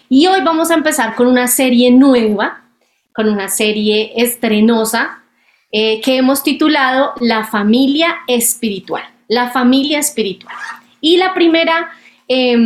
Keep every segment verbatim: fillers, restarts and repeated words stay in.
Y hoy vamos a empezar con una serie nueva, con una serie estrenosa eh, que hemos titulado La familia espiritual. La familia espiritual. Y la primera eh,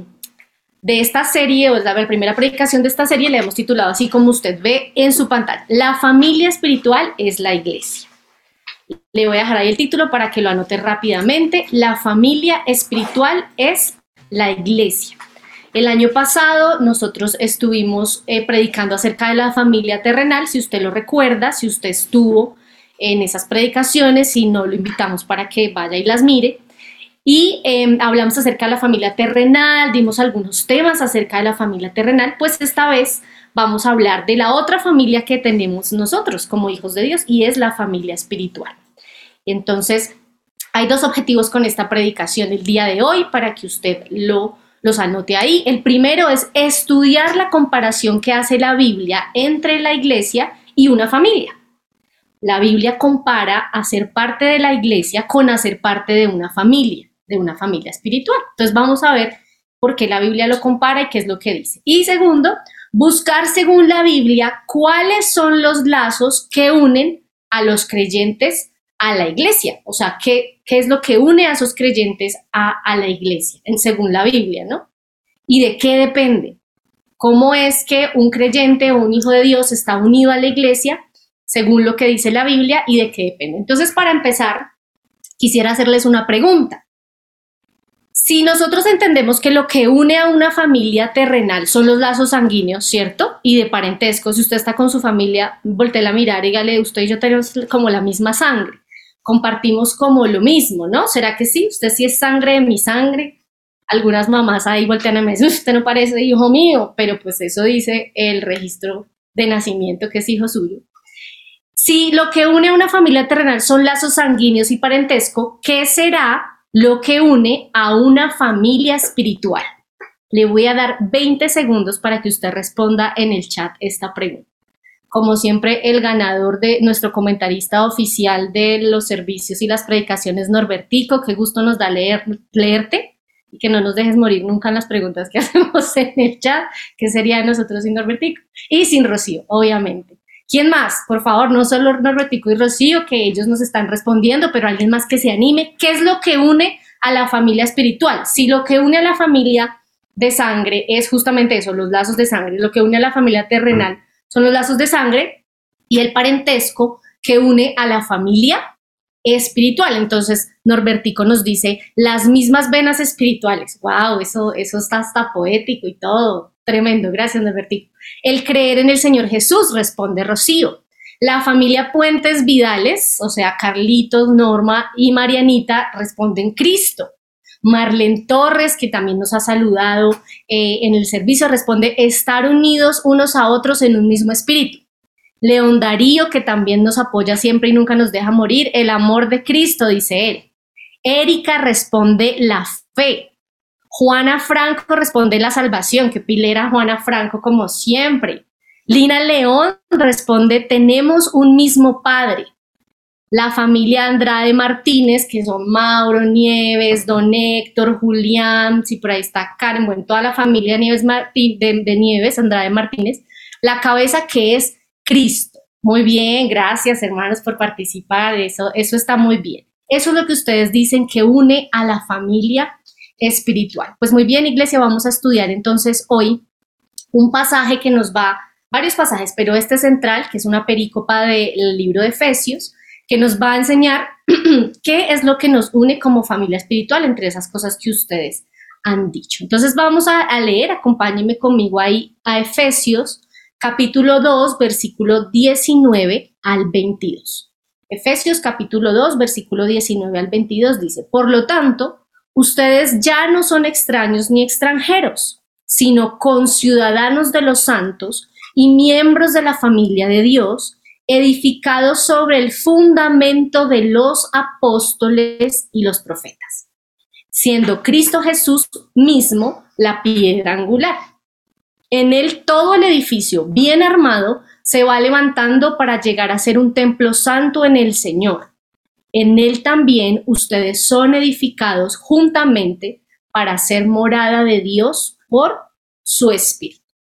de esta serie, o la primera predicación de esta serie, la hemos titulado así como usted ve en su pantalla. La familia espiritual es la iglesia. Le voy a dejar ahí el título para que lo anote rápidamente. La familia espiritual es la iglesia. El año pasado nosotros estuvimos eh, predicando acerca de la familia terrenal, si usted lo recuerda, si usted estuvo en esas predicaciones, si no, lo invitamos para que vaya y las mire. Y eh, hablamos acerca de la familia terrenal, dimos algunos temas acerca de la familia terrenal, pues esta vez vamos a hablar de la otra familia que tenemos nosotros como hijos de Dios, y es la familia espiritual. Entonces, hay dos objetivos con esta predicación el día de hoy para que usted lo, los anote ahí. El primero es estudiar la comparación que hace la Biblia entre la iglesia y una familia. La Biblia compara a ser parte de la iglesia con hacer parte de una familia, de una familia espiritual. Entonces vamos a ver por qué la Biblia lo compara y qué es lo que dice. Y segundo, buscar según la Biblia cuáles son los lazos que unen a los creyentes a la iglesia, o sea, ¿qué, qué es lo que une a esos creyentes a, a la iglesia, en, según la Biblia, ¿no? ¿Y de qué depende? ¿Cómo es que un creyente o un hijo de Dios está unido a la iglesia, según lo que dice la Biblia, y de qué depende? Entonces, para empezar, quisiera hacerles una pregunta. Si nosotros entendemos que lo que une a una familia terrenal son los lazos sanguíneos, ¿cierto? Y de parentesco, si usted está con su familia, voltéela a mirar y dígale, usted y yo tenemos como la misma sangre. Compartimos como lo mismo, ¿no? ¿Será que sí? Usted sí es sangre de mi sangre. Algunas mamás ahí voltean a me dicen, usted no parece hijo mío, pero pues eso dice el registro de nacimiento que es hijo suyo. Si lo que une a una familia terrenal son lazos sanguíneos y parentesco, ¿qué será lo que une a una familia espiritual? Le voy a dar veinte segundos para que usted responda en el chat esta pregunta. Como siempre, el ganador de nuestro comentarista oficial de los servicios y las predicaciones, Norbertico, qué gusto nos da leer, leerte y que no nos dejes morir nunca en las preguntas que hacemos en el chat, que sería de nosotros sin Norbertico y sin Rocío, obviamente. ¿Quién más? Por favor, no solo Norbertico y Rocío, que ellos nos están respondiendo, pero alguien más que se anime. ¿Qué es lo que une a la familia espiritual? Si lo que une a la familia de sangre es justamente eso, los lazos de sangre, lo que une a la familia terrenal son los lazos de sangre y el parentesco que une a la familia espiritual. Entonces, Norbertico nos dice las mismas venas espirituales. ¡Wow! Eso, eso está hasta poético y todo. Tremendo. Gracias, Norbertico. El creer en el Señor Jesús, responde Rocío. La familia Puentes Vidales, o sea, Carlitos, Norma y Marianita, responden Cristo. Marlene Torres, que también nos ha saludado eh, en el servicio, responde estar unidos unos a otros en un mismo espíritu. León Darío, que también nos apoya siempre y nunca nos deja morir, el amor de Cristo, dice él. Erika responde la fe. Juana Franco responde la salvación, que pilera Juana Franco como siempre. Lina León responde tenemos un mismo Padre. La familia Andrade Martínez, que son Mauro Nieves, Don Héctor, Julián, si por ahí está Karen, bueno, toda la familia Nieves Martí, de, de Nieves, Andrade Martínez, la cabeza que es Cristo. Muy bien, gracias hermanos por participar, eso, eso está muy bien. Eso es lo que ustedes dicen que une a la familia espiritual. Pues muy bien, iglesia, vamos a estudiar entonces hoy un pasaje que nos va, varios pasajes, pero este central, que es una perícopa del libro de Efesios, que nos va a enseñar qué es lo que nos une como familia espiritual entre esas cosas que ustedes han dicho. Entonces vamos a, a leer, acompáñenme conmigo ahí a Efesios capítulo dos, versículo diecinueve al veintidós. Efesios capítulo dos, versículo diecinueve al veintidós dice, por lo tanto, ustedes ya no son extraños ni extranjeros, sino conciudadanos de los santos y miembros de la familia de Dios, edificados sobre el fundamento de los apóstoles y los profetas, siendo Cristo Jesús mismo la piedra angular. En él todo el edificio, bien armado, se va levantando para llegar a ser un templo santo en el Señor. En él también ustedes son edificados juntamente para ser morada de Dios por su Espíritu.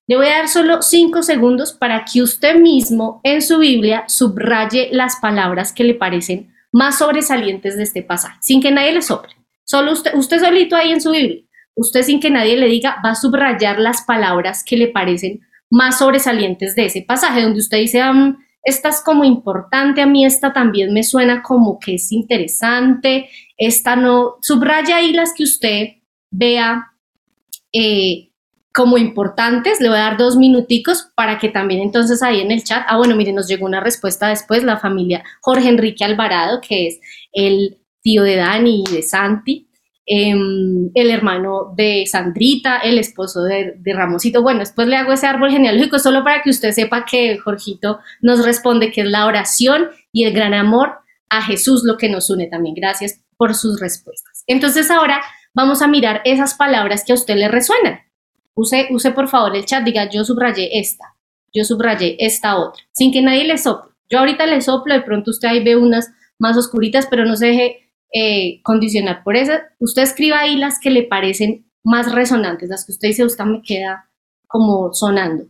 Le voy a dar solo cinco segundos para que usted mismo en su Biblia subraye las palabras que le parecen más sobresalientes de este pasaje, sin que nadie le sople. Solo usted, usted solito ahí en su Biblia, usted sin que nadie le diga, va a subrayar las palabras que le parecen más sobresalientes de ese pasaje, donde usted dice, um, esta es como importante, a mí esta también me suena como que es interesante, esta no, subraya ahí las que usted vea eh, como importantes. Le voy a dar dos minuticos para que también entonces ahí en el chat, ah bueno, miren, nos llegó una respuesta después, la familia Jorge Enrique Alvarado, que es el tío de Dani y de Santi, eh, el hermano de Sandrita, el esposo de, de Ramosito. Bueno, después le hago ese árbol genealógico solo para que usted sepa que Jorgito nos responde que es la oración y el gran amor a Jesús lo que nos une también. Gracias por sus respuestas. Entonces ahora vamos a mirar esas palabras que a usted le resuenan. Use, use por favor el chat, diga yo subrayé esta, yo subrayé esta otra, sin que nadie le sople. Yo ahorita le soplo, de pronto usted ahí ve unas más oscuritas, pero no se deje eh, condicionar por eso. Usted escriba ahí las que le parecen más resonantes, las que usted dice, usted me queda como sonando.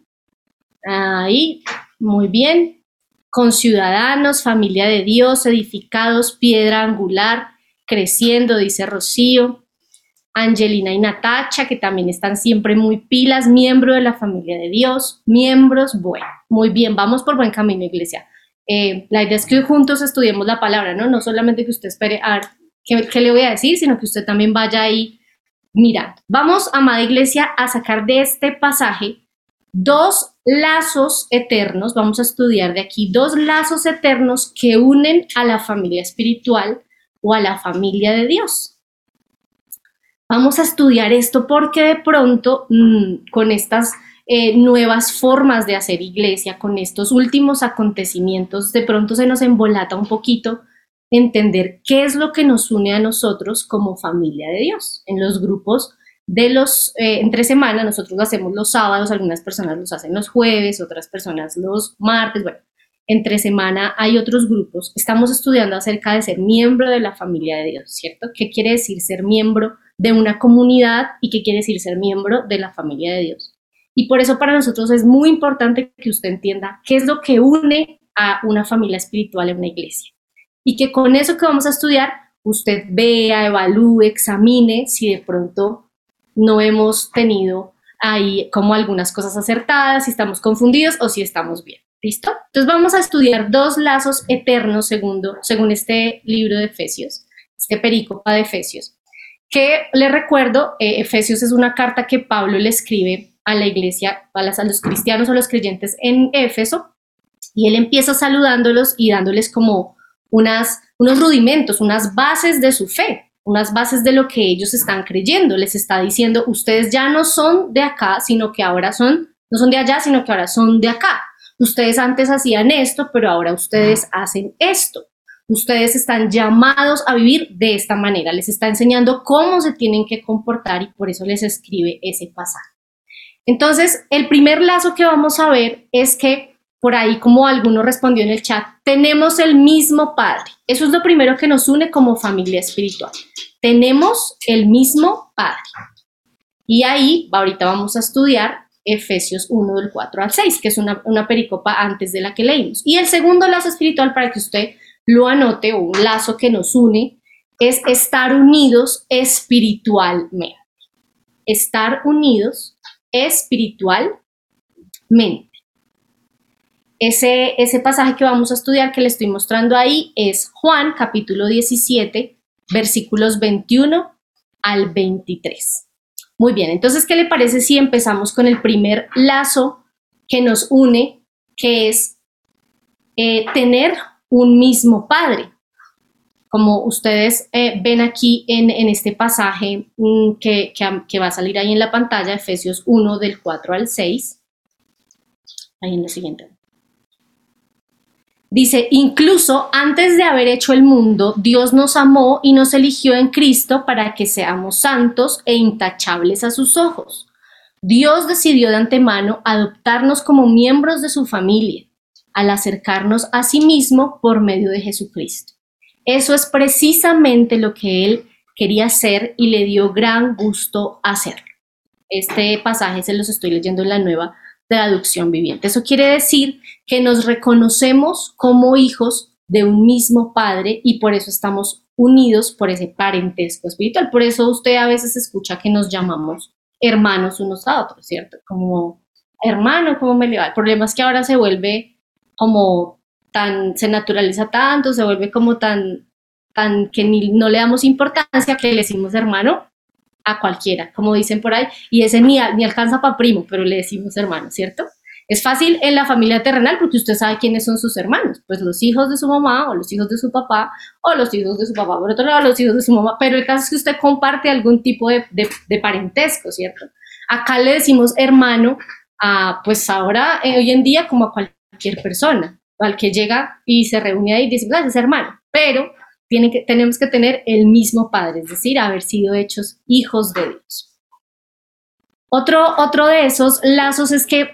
Ahí, muy bien. Conciudadanos, familia de Dios, edificados, piedra angular, creciendo, dice Rocío. Angelina y Natacha, que también están siempre muy pilas, miembro de la familia de Dios, miembros, bueno, muy bien, vamos por buen camino, iglesia. Eh, la idea es que juntos estudiemos la palabra, ¿no? No solamente que usted espere a ver qué, qué le voy a decir, sino que usted también vaya ahí mirando. Vamos, amada iglesia, a sacar de este pasaje dos lazos eternos, vamos a estudiar de aquí dos lazos eternos que unen a la familia espiritual o a la familia de Dios. Vamos a estudiar esto porque de pronto mmm, con estas eh, nuevas formas de hacer iglesia, con estos últimos acontecimientos, de pronto se nos embolata un poquito entender qué es lo que nos une a nosotros como familia de Dios. En los grupos de los, eh, entre semana, nosotros lo hacemos los sábados, algunas personas los hacen los jueves, otras personas los martes, bueno, entre semana hay otros grupos. Estamos estudiando acerca de ser miembro de la familia de Dios, ¿cierto? ¿Qué quiere decir ser miembro de una comunidad y qué quiere decir ser miembro de la familia de Dios? Y por eso para nosotros es muy importante que usted entienda qué es lo que une a una familia espiritual en una iglesia. Y que con eso que vamos a estudiar, usted vea, evalúe, examine si de pronto no hemos tenido ahí como algunas cosas acertadas, si estamos confundidos o si estamos bien. ¿Listo? Entonces vamos a estudiar dos lazos eternos segundo, según este libro de Efesios, este perícopa de Efesios, que le recuerdo, eh, Efesios es una carta que Pablo le escribe a la iglesia, a, las, a los cristianos o los creyentes en Éfeso, y él empieza saludándolos y dándoles como unas, unos rudimentos, unas bases de su fe, unas bases de lo que ellos están creyendo. Les está diciendo, ustedes ya no son de acá, sino que ahora son, no son de allá, sino que ahora son de acá. Ustedes antes hacían esto, pero ahora ustedes hacen esto. Ustedes están llamados a vivir de esta manera. Les está enseñando cómo se tienen que comportar y por eso les escribe ese pasaje. Entonces, el primer lazo que vamos a ver es que, por ahí como alguno respondió en el chat, tenemos el mismo Padre. Eso es lo primero que nos une como familia espiritual. Tenemos el mismo Padre. Y ahí, ahorita vamos a estudiar Efesios uno, del cuatro al seis, que es una, una pericopa antes de la que leímos. Y el segundo lazo espiritual, para que usted lo anote, o un lazo que nos une, es estar unidos espiritualmente. Estar unidos espiritualmente. Ese, ese pasaje que vamos a estudiar, que le estoy mostrando ahí, es Juan, capítulo diecisiete, versículos veintiuno al veintitrés. Muy bien, entonces, ¿qué le parece si empezamos con el primer lazo que nos une, que es eh, tener un mismo Padre? Como ustedes eh, ven aquí en, en este pasaje mmm, que, que, que va a salir ahí en la pantalla, Efesios uno, del cuatro al seis, ahí en la siguiente. Dice, incluso antes de haber hecho el mundo, Dios nos amó y nos eligió en Cristo para que seamos santos e intachables a sus ojos. Dios decidió de antemano adoptarnos como miembros de su familia, al acercarnos a sí mismo por medio de Jesucristo. Eso es precisamente lo que Él quería hacer y le dio gran gusto hacerlo. Este pasaje se los estoy leyendo en la Nueva traducción viviente. Eso quiere decir que nos reconocemos como hijos de un mismo Padre y por eso estamos unidos por ese parentesco espiritual. Por eso usted a veces escucha que nos llamamos hermanos unos a otros, ¿cierto? Como hermano, ¿cómo me le va? El problema es que ahora se vuelve como tan, se naturaliza tanto, se vuelve como tan, tan que ni, no le damos importancia que le decimos hermano a cualquiera, como dicen por ahí, y ese ni, ni alcanza para primo, pero le decimos hermano, ¿cierto? Es fácil en la familia terrenal porque usted sabe quiénes son sus hermanos, pues los hijos de su mamá o los hijos de su papá o los hijos de su papá, por otro lado los hijos de su mamá, pero el caso es que usted comparte algún tipo de, de, de parentesco, ¿cierto? Acá le decimos hermano a, pues ahora, eh, hoy en día, como a cualquier persona, al que llega y se reúne ahí y dice, ah, es hermano, pero tiene que, tenemos que tener el mismo Padre, es decir, haber sido hechos hijos de Dios. Otro, otro de esos lazos es que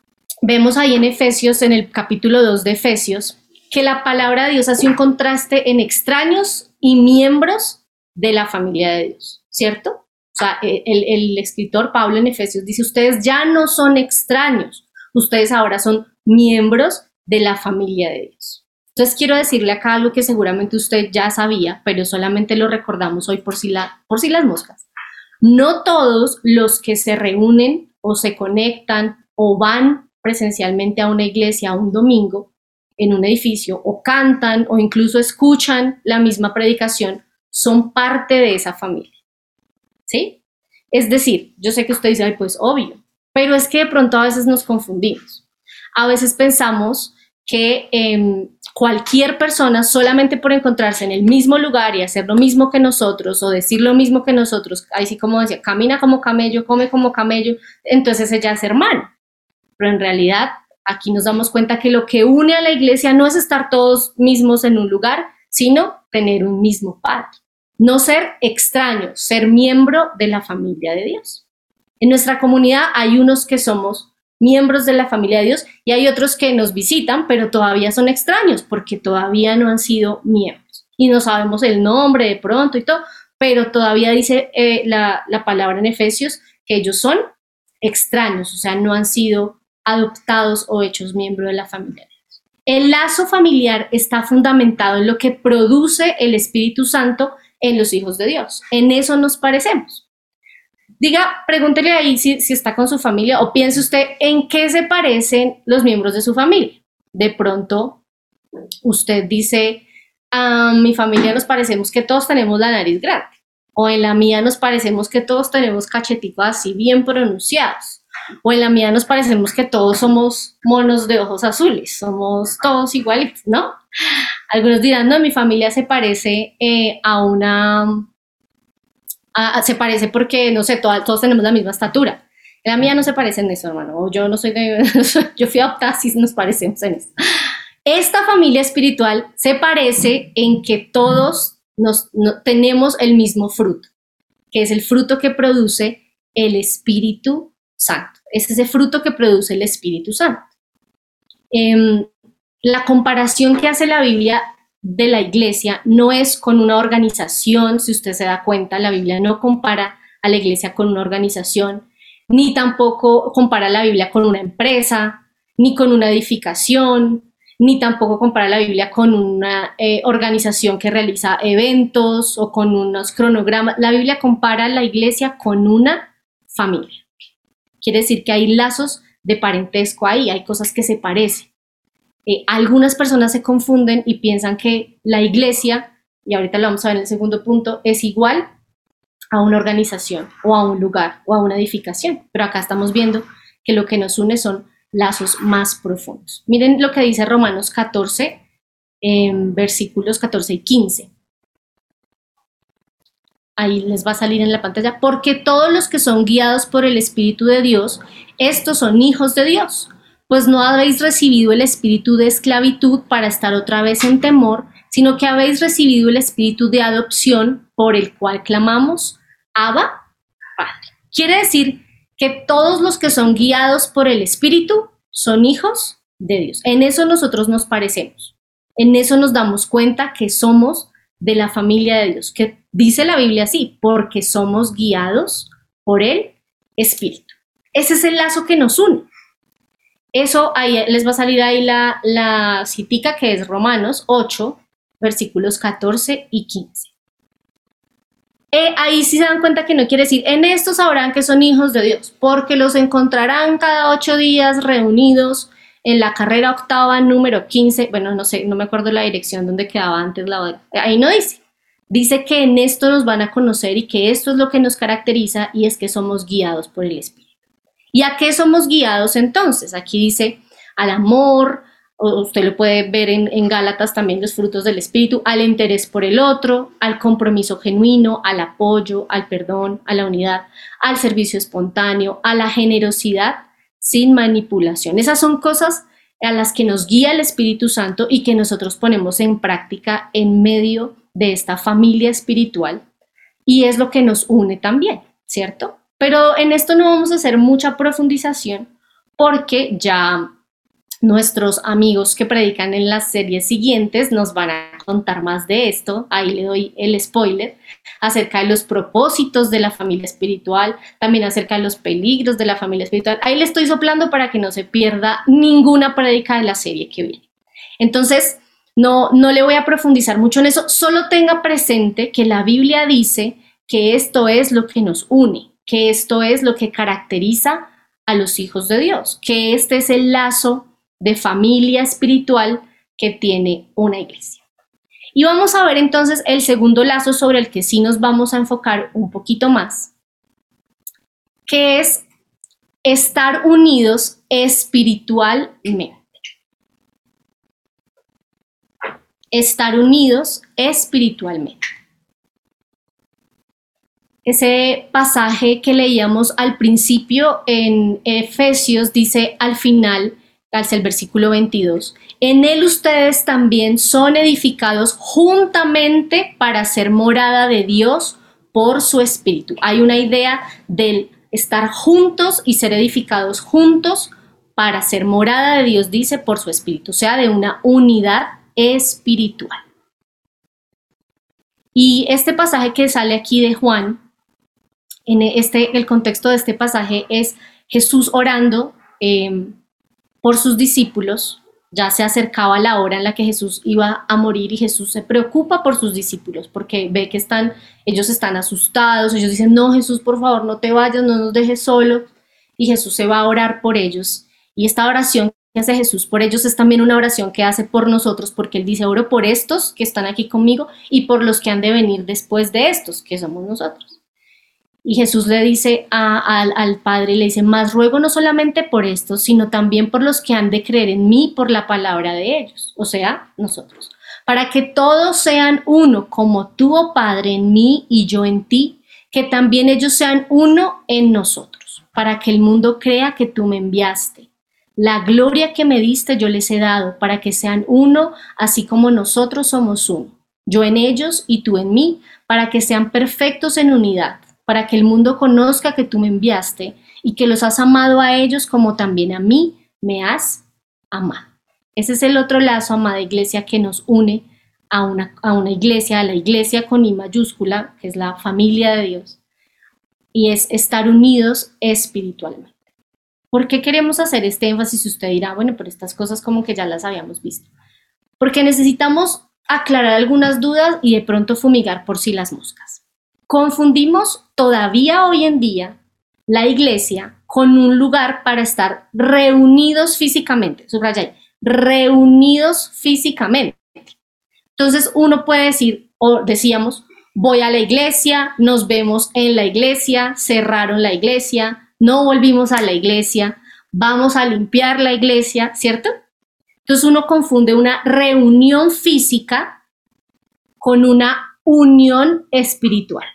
vemos ahí en Efesios, en el capítulo dos de Efesios, que la palabra de Dios hace un contraste en extraños y miembros de la familia de Dios, ¿cierto? O sea, el, el escritor Pablo en Efesios dice, ustedes ya no son extraños, ustedes ahora son miembros de la familia de Dios. Entonces quiero decirle acá algo que seguramente usted ya sabía, pero solamente lo recordamos hoy por si, la, por si las moscas. No todos los que se reúnen o se conectan o van presencialmente a una iglesia un domingo en un edificio o cantan o incluso escuchan la misma predicación son parte de esa familia, ¿sí? Es decir, yo sé que usted dice, ay, pues obvio, pero es que de pronto a veces nos confundimos. A veces pensamos que eh, cualquier persona solamente por encontrarse en el mismo lugar y hacer lo mismo que nosotros o decir lo mismo que nosotros, así como decía, camina como camello, come como camello, entonces ella es hermano. Pero en realidad aquí nos damos cuenta que lo que une a la iglesia no es estar todos mismos en un lugar, sino tener un mismo Padre. No ser extraño, ser miembro de la familia de Dios. En nuestra comunidad hay unos que somos miembros de la familia de Dios y hay otros que nos visitan, pero todavía son extraños porque todavía no han sido miembros. Y no sabemos el nombre de pronto y todo, pero todavía dice eh, la, la palabra en Efesios que ellos son extraños, o sea, no han sido adoptados o hechos miembros de la familia de Dios. El lazo familiar está fundamentado en lo que produce el Espíritu Santo en los hijos de Dios. En eso nos parecemos. Diga, pregúntele ahí si, si está con su familia o piense usted en qué se parecen los miembros de su familia. De pronto, usted dice, a mi familia nos parecemos que todos tenemos la nariz grande. O en la mía nos parecemos que todos tenemos cacheticos así bien pronunciados. O en la mía nos parecemos que todos somos monos de ojos azules. Somos todos igualitos, ¿no? Algunos dirán, no, mi familia se parece eh, a una... A, se parece porque, no sé, todos, todos tenemos la misma estatura. La mía no se parece en eso, hermano. O yo no soy de... yo fui adoptada, sí nos parecemos en eso. Esta familia espiritual se parece en que todos nos, no, tenemos el mismo fruto, que es el fruto que produce el Espíritu Santo. Es ese fruto que produce el Espíritu Santo. Eh, la comparación que hace la Biblia de la iglesia no es con una organización, si usted se da cuenta, la Biblia no compara a la iglesia con una organización, ni tampoco compara la Biblia con una empresa, ni con una edificación, ni tampoco compara la Biblia con una eh, organización que realiza eventos o con unos cronogramas. La Biblia compara a la iglesia con una familia. Quiere decir que hay lazos de parentesco ahí, hay cosas que se parecen. Eh, algunas personas se confunden y piensan que la iglesia, y ahorita lo vamos a ver en el segundo punto, es igual a una organización o a un lugar o a una edificación, pero acá estamos viendo que lo que nos une son lazos más profundos. Miren lo que dice Romanos catorce, eh, versículos catorce y quince. Ahí les va a salir en la pantalla, porque todos los que son guiados por el Espíritu de Dios, estos son hijos de Dios. Pues no habéis recibido el espíritu de esclavitud para estar otra vez en temor, sino que habéis recibido el espíritu de adopción por el cual clamamos, Abba, Padre. Quiere decir que todos los que son guiados por el espíritu son hijos de Dios. En eso nosotros nos parecemos. En eso nos damos cuenta que somos de la familia de Dios, que dice la Biblia así, porque somos guiados por el espíritu. Ese es el lazo que nos une. Eso ahí les va a salir ahí la, la citica que es Romanos ocho, versículos catorce y quince. Eh, ahí sí se dan cuenta que no quiere decir, en esto sabrán que son hijos de Dios, porque los encontrarán cada ocho días reunidos en la carrera octava número quince, bueno, no sé, no me acuerdo la dirección donde quedaba antes la otra, ahí no dice, dice que en esto nos van a conocer y que esto es lo que nos caracteriza y es que somos guiados por el Espíritu. ¿Y a qué somos guiados entonces? Aquí dice al amor, o usted lo puede ver en, en Gálatas también, los frutos del Espíritu, al interés por el otro, al compromiso genuino, al apoyo, al perdón, a la unidad, al servicio espontáneo, a la generosidad sin manipulación. Esas son cosas a las que nos guía el Espíritu Santo y que nosotros ponemos en práctica en medio de esta familia espiritual y es lo que nos une también, ¿cierto? Pero en esto no vamos a hacer mucha profundización porque ya nuestros amigos que predican en las series siguientes nos van a contar más de esto. Ahí le doy el spoiler acerca de los propósitos de la familia espiritual, también acerca de los peligros de la familia espiritual. Ahí le estoy soplando para que no se pierda ninguna prédica de la serie que viene. Entonces, no, no le voy a profundizar mucho en eso, solo tenga presente que la Biblia dice que esto es lo que nos une, que esto es lo que caracteriza a los hijos de Dios, que este es el lazo de familia espiritual que tiene una iglesia. Y vamos a ver entonces el segundo lazo sobre el que sí nos vamos a enfocar un poquito más, que es estar unidos espiritualmente. Estar unidos espiritualmente. Ese pasaje que leíamos al principio en Efesios dice al final, hacia el versículo veintidós, en él ustedes también son edificados juntamente para ser morada de Dios por su Espíritu. Hay una idea del estar juntos y ser edificados juntos para ser morada de Dios, dice, por su Espíritu, o sea, de una unidad espiritual. Y este pasaje que sale aquí de Juan, en este, el contexto de este pasaje es Jesús orando eh, por sus discípulos. Ya se acercaba la hora en la que Jesús iba a morir y Jesús se preocupa por sus discípulos porque ve que están, ellos están asustados, ellos dicen, no, Jesús, por favor, no te vayas, no nos dejes solos, y Jesús se va a orar por ellos. Y esta oración que hace Jesús por ellos es también una oración que hace por nosotros, porque Él dice, oro por estos que están aquí conmigo y por los que han de venir después de estos, que somos nosotros. Y Jesús le dice a, a, al Padre, le dice, más ruego no solamente por estos, sino también por los que han de creer en mí por la palabra de ellos, o sea, nosotros, para que todos sean uno, como tú, oh Padre, en mí y yo en ti, que también ellos sean uno en nosotros, para que el mundo crea que tú me enviaste. La gloria que me diste yo les he dado, para que sean uno, así como nosotros somos uno, yo en ellos y tú en mí, para que sean perfectos en unidad, para que el mundo conozca que tú me enviaste y que los has amado a ellos como también a mí me has amado. Ese es el otro lazo, amada iglesia, que nos une a una, a una iglesia, a la iglesia con I mayúscula, que es la familia de Dios, y es estar unidos espiritualmente. ¿Por qué queremos hacer este énfasis? Usted dirá, bueno, pero estas cosas como que ya las habíamos visto. Porque necesitamos aclarar algunas dudas y de pronto fumigar por si las moscas. Confundimos todavía hoy en día la iglesia con un lugar para estar reunidos físicamente, subraya ahí, reunidos físicamente. Entonces uno puede decir, o decíamos, voy a la iglesia, nos vemos en la iglesia, cerraron la iglesia, no volvimos a la iglesia, vamos a limpiar la iglesia, ¿cierto? Entonces uno confunde una reunión física con una unión espiritual.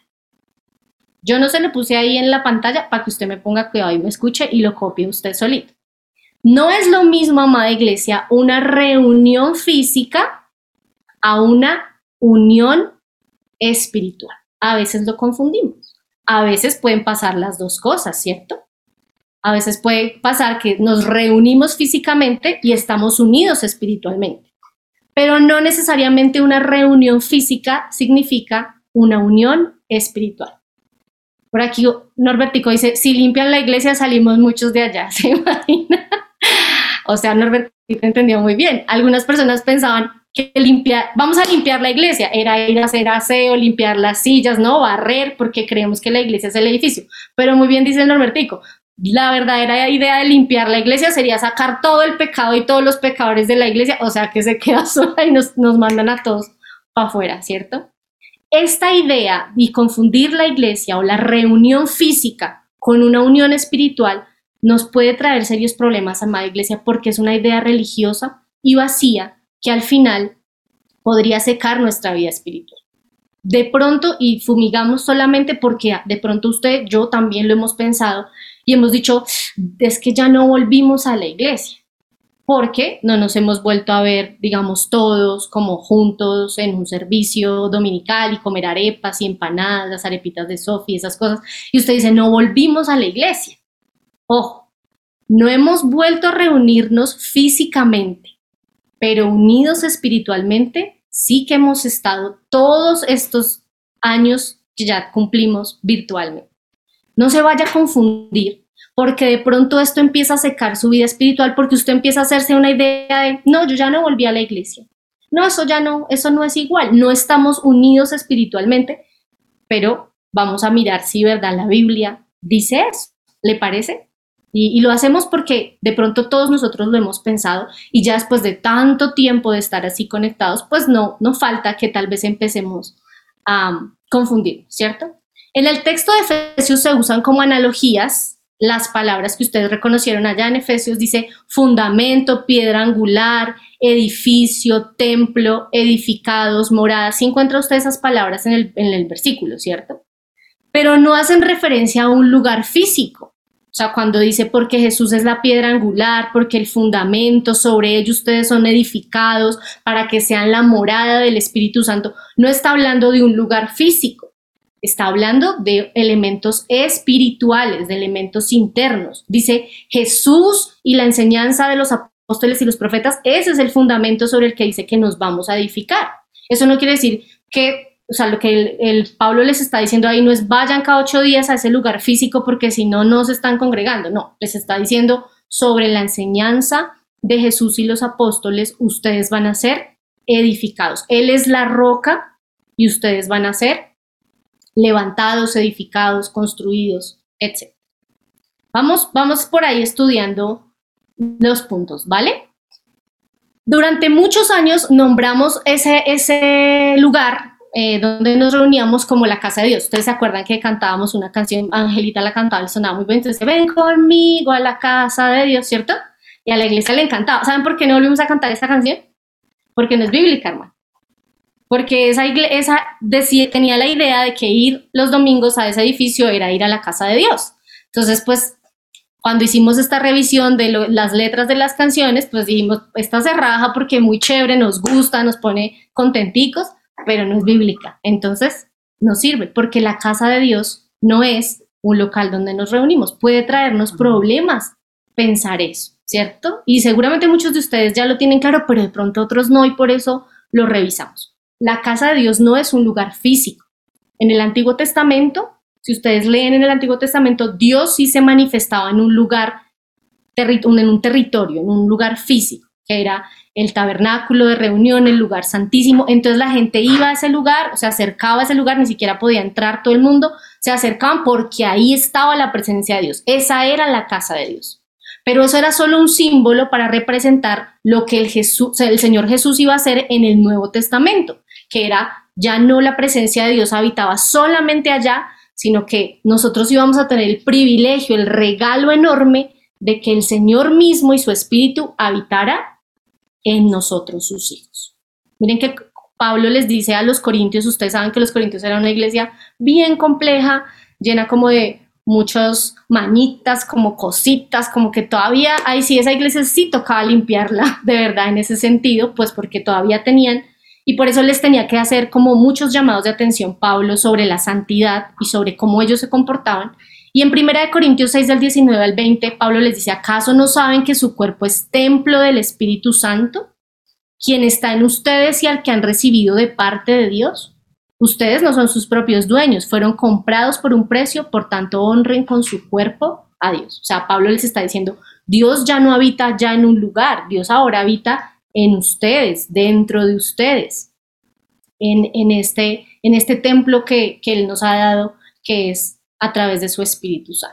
Yo no se lo puse ahí en la pantalla para que usted me ponga cuidado y me escuche y lo copie usted solito. No es lo mismo, amada iglesia, una reunión física a una unión espiritual. A veces lo confundimos. A veces pueden pasar las dos cosas, ¿cierto? A veces puede pasar que nos reunimos físicamente y estamos unidos espiritualmente. Pero no necesariamente una reunión física significa una unión espiritual. Por aquí Norbertico dice, si limpian la iglesia salimos muchos de allá, ¿se imagina? O sea, Norberto entendió muy bien. Algunas personas pensaban que limpiar, vamos a limpiar la iglesia, era ir a hacer aseo, limpiar las sillas, no, barrer, porque creemos que la iglesia es el edificio. Pero muy bien dice el Norbertico, la verdadera idea de limpiar la iglesia sería sacar todo el pecado y todos los pecadores de la iglesia, o sea, que se queda sola y nos, nos mandan a todos para afuera, ¿cierto? Esta idea de confundir la iglesia o la reunión física con una unión espiritual nos puede traer serios problemas, amada iglesia, porque es una idea religiosa y vacía que al final podría secar nuestra vida espiritual. De pronto, y fumigamos solamente porque de pronto usted, yo también lo hemos pensado y hemos dicho, es que ya no volvimos a la iglesia, porque no nos hemos vuelto a ver, digamos, todos como juntos en un servicio dominical y comer arepas y empanadas, las arepitas de Sofi, esas cosas, y usted dice, no volvimos a la iglesia. Ojo, no hemos vuelto a reunirnos físicamente, pero unidos espiritualmente sí que hemos estado todos estos años que ya cumplimos virtualmente. No se vaya a confundir, porque de pronto esto empieza a secar su vida espiritual, porque usted empieza a hacerse una idea de, no, yo ya no volví a la iglesia. No, eso ya no, eso no es igual. No estamos unidos espiritualmente, pero vamos a mirar si, ¿verdad?, la Biblia dice eso. ¿Le parece? Y, y lo hacemos porque de pronto todos nosotros lo hemos pensado y ya después de tanto tiempo de estar así conectados, pues no, no falta que tal vez empecemos a um, confundir, ¿cierto? En el texto de Efesios se usan como analogías las palabras que ustedes reconocieron allá en Efesios, dice fundamento, piedra angular, edificio, templo, edificados, moradas. ¿Sí encuentra usted esas palabras en el, en el versículo, cierto? Pero no hacen referencia a un lugar físico. O sea, cuando dice porque Jesús es la piedra angular, porque el fundamento, sobre ello ustedes son edificados para que sean la morada del Espíritu Santo, no está hablando de un lugar físico, está hablando de elementos espirituales, de elementos internos. Dice Jesús y la enseñanza de los apóstoles y los profetas, ese es el fundamento sobre el que dice que nos vamos a edificar. Eso no quiere decir que o sea, lo que el, el Pablo les está diciendo ahí no es vayan cada ocho días a ese lugar físico porque si no, no se están congregando. No, les está diciendo sobre la enseñanza de Jesús y los apóstoles, ustedes van a ser edificados. Él es la roca y ustedes van a ser levantados, edificados, construidos, etcétera. Vamos, vamos por ahí estudiando los puntos, ¿vale? Durante muchos años nombramos ese, ese lugar Eh, donde nos reuníamos como la casa de Dios. Ustedes se acuerdan que cantábamos una canción, Angelita la cantaba, le sonaba muy bien, entonces ven conmigo a la casa de Dios, ¿cierto? Y a la iglesia le encantaba. ¿Saben por qué no volvimos a cantar esta canción? Porque no es bíblica, hermano. Porque esa iglesia esa decía, tenía la idea de que ir los domingos a ese edificio era ir a la casa de Dios. Entonces, pues, cuando hicimos esta revisión de lo, las letras de las canciones, pues dijimos, esta se raja porque muy chévere, nos gusta, nos pone contenticos, pero no es bíblica. Entonces, no sirve, porque la casa de Dios no es un local donde nos reunimos. Puede traernos problemas pensar eso, ¿cierto? Y seguramente muchos de ustedes ya lo tienen claro, pero de pronto otros no, y por eso lo revisamos. La casa de Dios no es un lugar físico. En el Antiguo Testamento, si ustedes leen en el Antiguo Testamento, Dios sí se manifestaba en un lugar, en un territorio, en un lugar físico, que era el tabernáculo de reunión, el lugar santísimo. Entonces la gente iba a ese lugar, se acercaba a ese lugar, ni siquiera podía entrar todo el mundo, se acercaban porque ahí estaba la presencia de Dios. Esa era la casa de Dios. Pero eso era solo un símbolo para representar lo que el, Jesús, el Señor Jesús iba a hacer en el Nuevo Testamento, que era ya no la presencia de Dios habitaba solamente allá, sino que nosotros íbamos a tener el privilegio, el regalo enorme de que el Señor mismo y su Espíritu habitara en nosotros, sus hijos. Miren que Pablo les dice a los corintios, ustedes saben que los corintios eran una iglesia bien compleja, llena como de muchas manitas, como cositas, como que todavía, ahí sí, esa iglesia sí tocaba limpiarla, de verdad, en ese sentido, pues porque todavía tenían, y por eso les tenía que hacer como muchos llamados de atención Pablo sobre la santidad y sobre cómo ellos se comportaban. Y en primera de Corintios seis, del diecinueve al veinte, Pablo les dice, ¿acaso no saben que su cuerpo es templo del Espíritu Santo, quien está en ustedes y al que han recibido de parte de Dios? Ustedes no son sus propios dueños, fueron comprados por un precio, por tanto honren con su cuerpo a Dios. O sea, Pablo les está diciendo, Dios ya no habita ya en un lugar, Dios ahora habita en ustedes, dentro de ustedes, en, en, este, en este templo que, que Él nos ha dado, que es a través de su Espíritu Santo.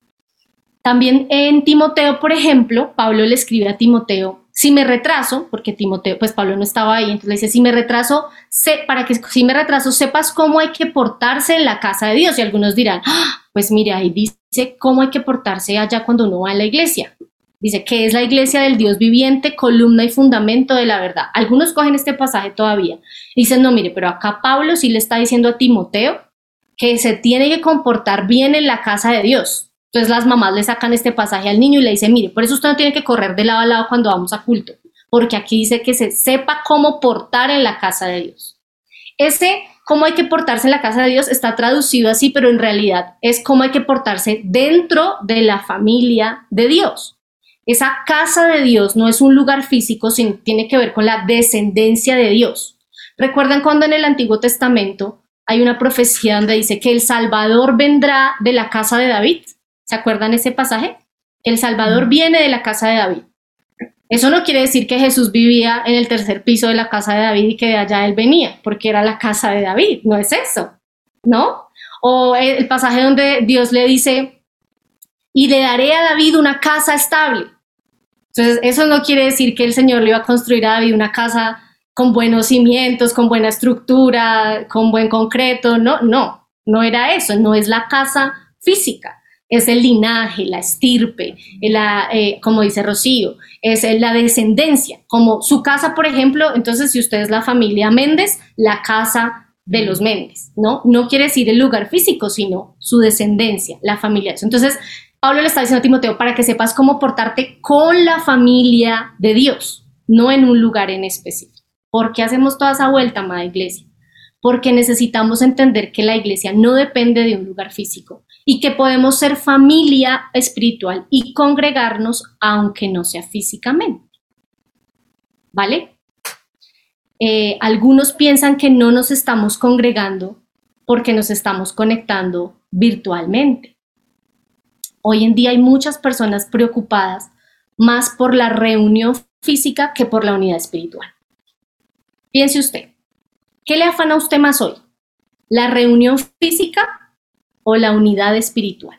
También en Timoteo, por ejemplo, Pablo le escribe a Timoteo, si me retraso, porque Timoteo, pues Pablo no estaba ahí, entonces le dice, si me retraso, sé, para que si me retraso sepas cómo hay que portarse en la casa de Dios. Y algunos dirán, ah, pues mire, ahí dice cómo hay que portarse allá cuando uno va a la iglesia. Dice que es la iglesia del Dios viviente, columna y fundamento de la verdad. Algunos cogen este pasaje todavía. Dicen, no, mire, pero acá Pablo sí le está diciendo a Timoteo que se tiene que comportar bien en la casa de Dios. Entonces las mamás le sacan este pasaje al niño y le dicen, mire, por eso usted no tiene que correr de lado a lado cuando vamos a culto, porque aquí dice que se sepa cómo portar en la casa de Dios. Ese cómo hay que portarse en la casa de Dios está traducido así, pero en realidad es cómo hay que portarse dentro de la familia de Dios. Esa casa de Dios no es un lugar físico, sino tiene que ver con la descendencia de Dios. ¿Recuerdan cuando en el Antiguo Testamento hay una profecía donde dice que el Salvador vendrá de la casa de David? ¿Se acuerdan ese pasaje? El Salvador viene de la casa de David. Eso no quiere decir que Jesús vivía en el tercer piso de la casa de David y que de allá él venía, porque era la casa de David, no es eso, ¿no? O el pasaje donde Dios le dice, y le daré a David una casa estable. Entonces, eso no quiere decir que el Señor le iba a construir a David una casa con buenos cimientos, con buena estructura, con buen concreto, no, no, no era eso, no es la casa física. Es el linaje, la estirpe, la, eh, como dice Rocío, es la descendencia, como su casa, por ejemplo. Entonces, si usted es la familia Méndez, la casa de los Méndez, ¿no? No quiere decir el lugar físico, sino su descendencia, la familia. Entonces, Pablo le está diciendo a Timoteo para que sepas cómo portarte con la familia de Dios, no en un lugar en específico. ¿Por qué hacemos toda esa vuelta, amada iglesia? Porque necesitamos entender que la iglesia no depende de un lugar físico y que podemos ser familia espiritual y congregarnos aunque no sea físicamente. ¿Vale? Eh, algunos piensan que no nos estamos congregando porque nos estamos conectando virtualmente. Hoy en día hay muchas personas preocupadas más por la reunión física que por la unidad espiritual. Piense usted. ¿Qué le afana a usted más hoy? ¿La reunión física o la unidad espiritual?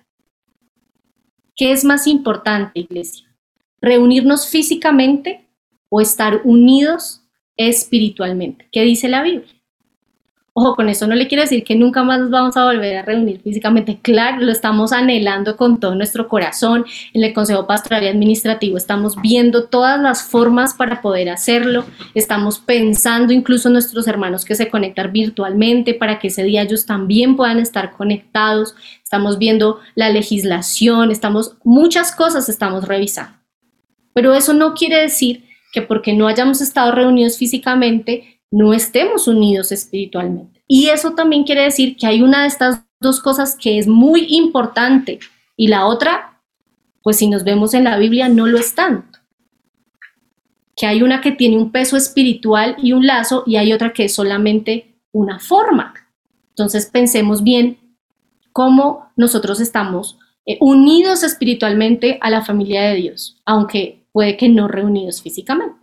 ¿Qué es más importante, iglesia? ¿Reunirnos físicamente o estar unidos espiritualmente? ¿Qué dice la Biblia? Ojo, con eso no le quiero decir que nunca más nos vamos a volver a reunir físicamente. Claro, lo estamos anhelando con todo nuestro corazón. En el Consejo Pastoral y Administrativo estamos viendo todas las formas para poder hacerlo. Estamos pensando incluso en nuestros hermanos que se conectan virtualmente para que ese día ellos también puedan estar conectados. Estamos viendo la legislación, estamos, muchas cosas estamos revisando. Pero eso no quiere decir que porque no hayamos estado reunidos físicamente, no estemos unidos espiritualmente. Y eso también quiere decir que hay una de estas dos cosas que es muy importante y la otra, pues si nos vemos en la Biblia, no lo es tanto. Que hay una que tiene un peso espiritual y un lazo y hay otra que es solamente una forma. Entonces pensemos bien cómo nosotros estamos eh, unidos espiritualmente a la familia de Dios, aunque puede que no reunidos físicamente.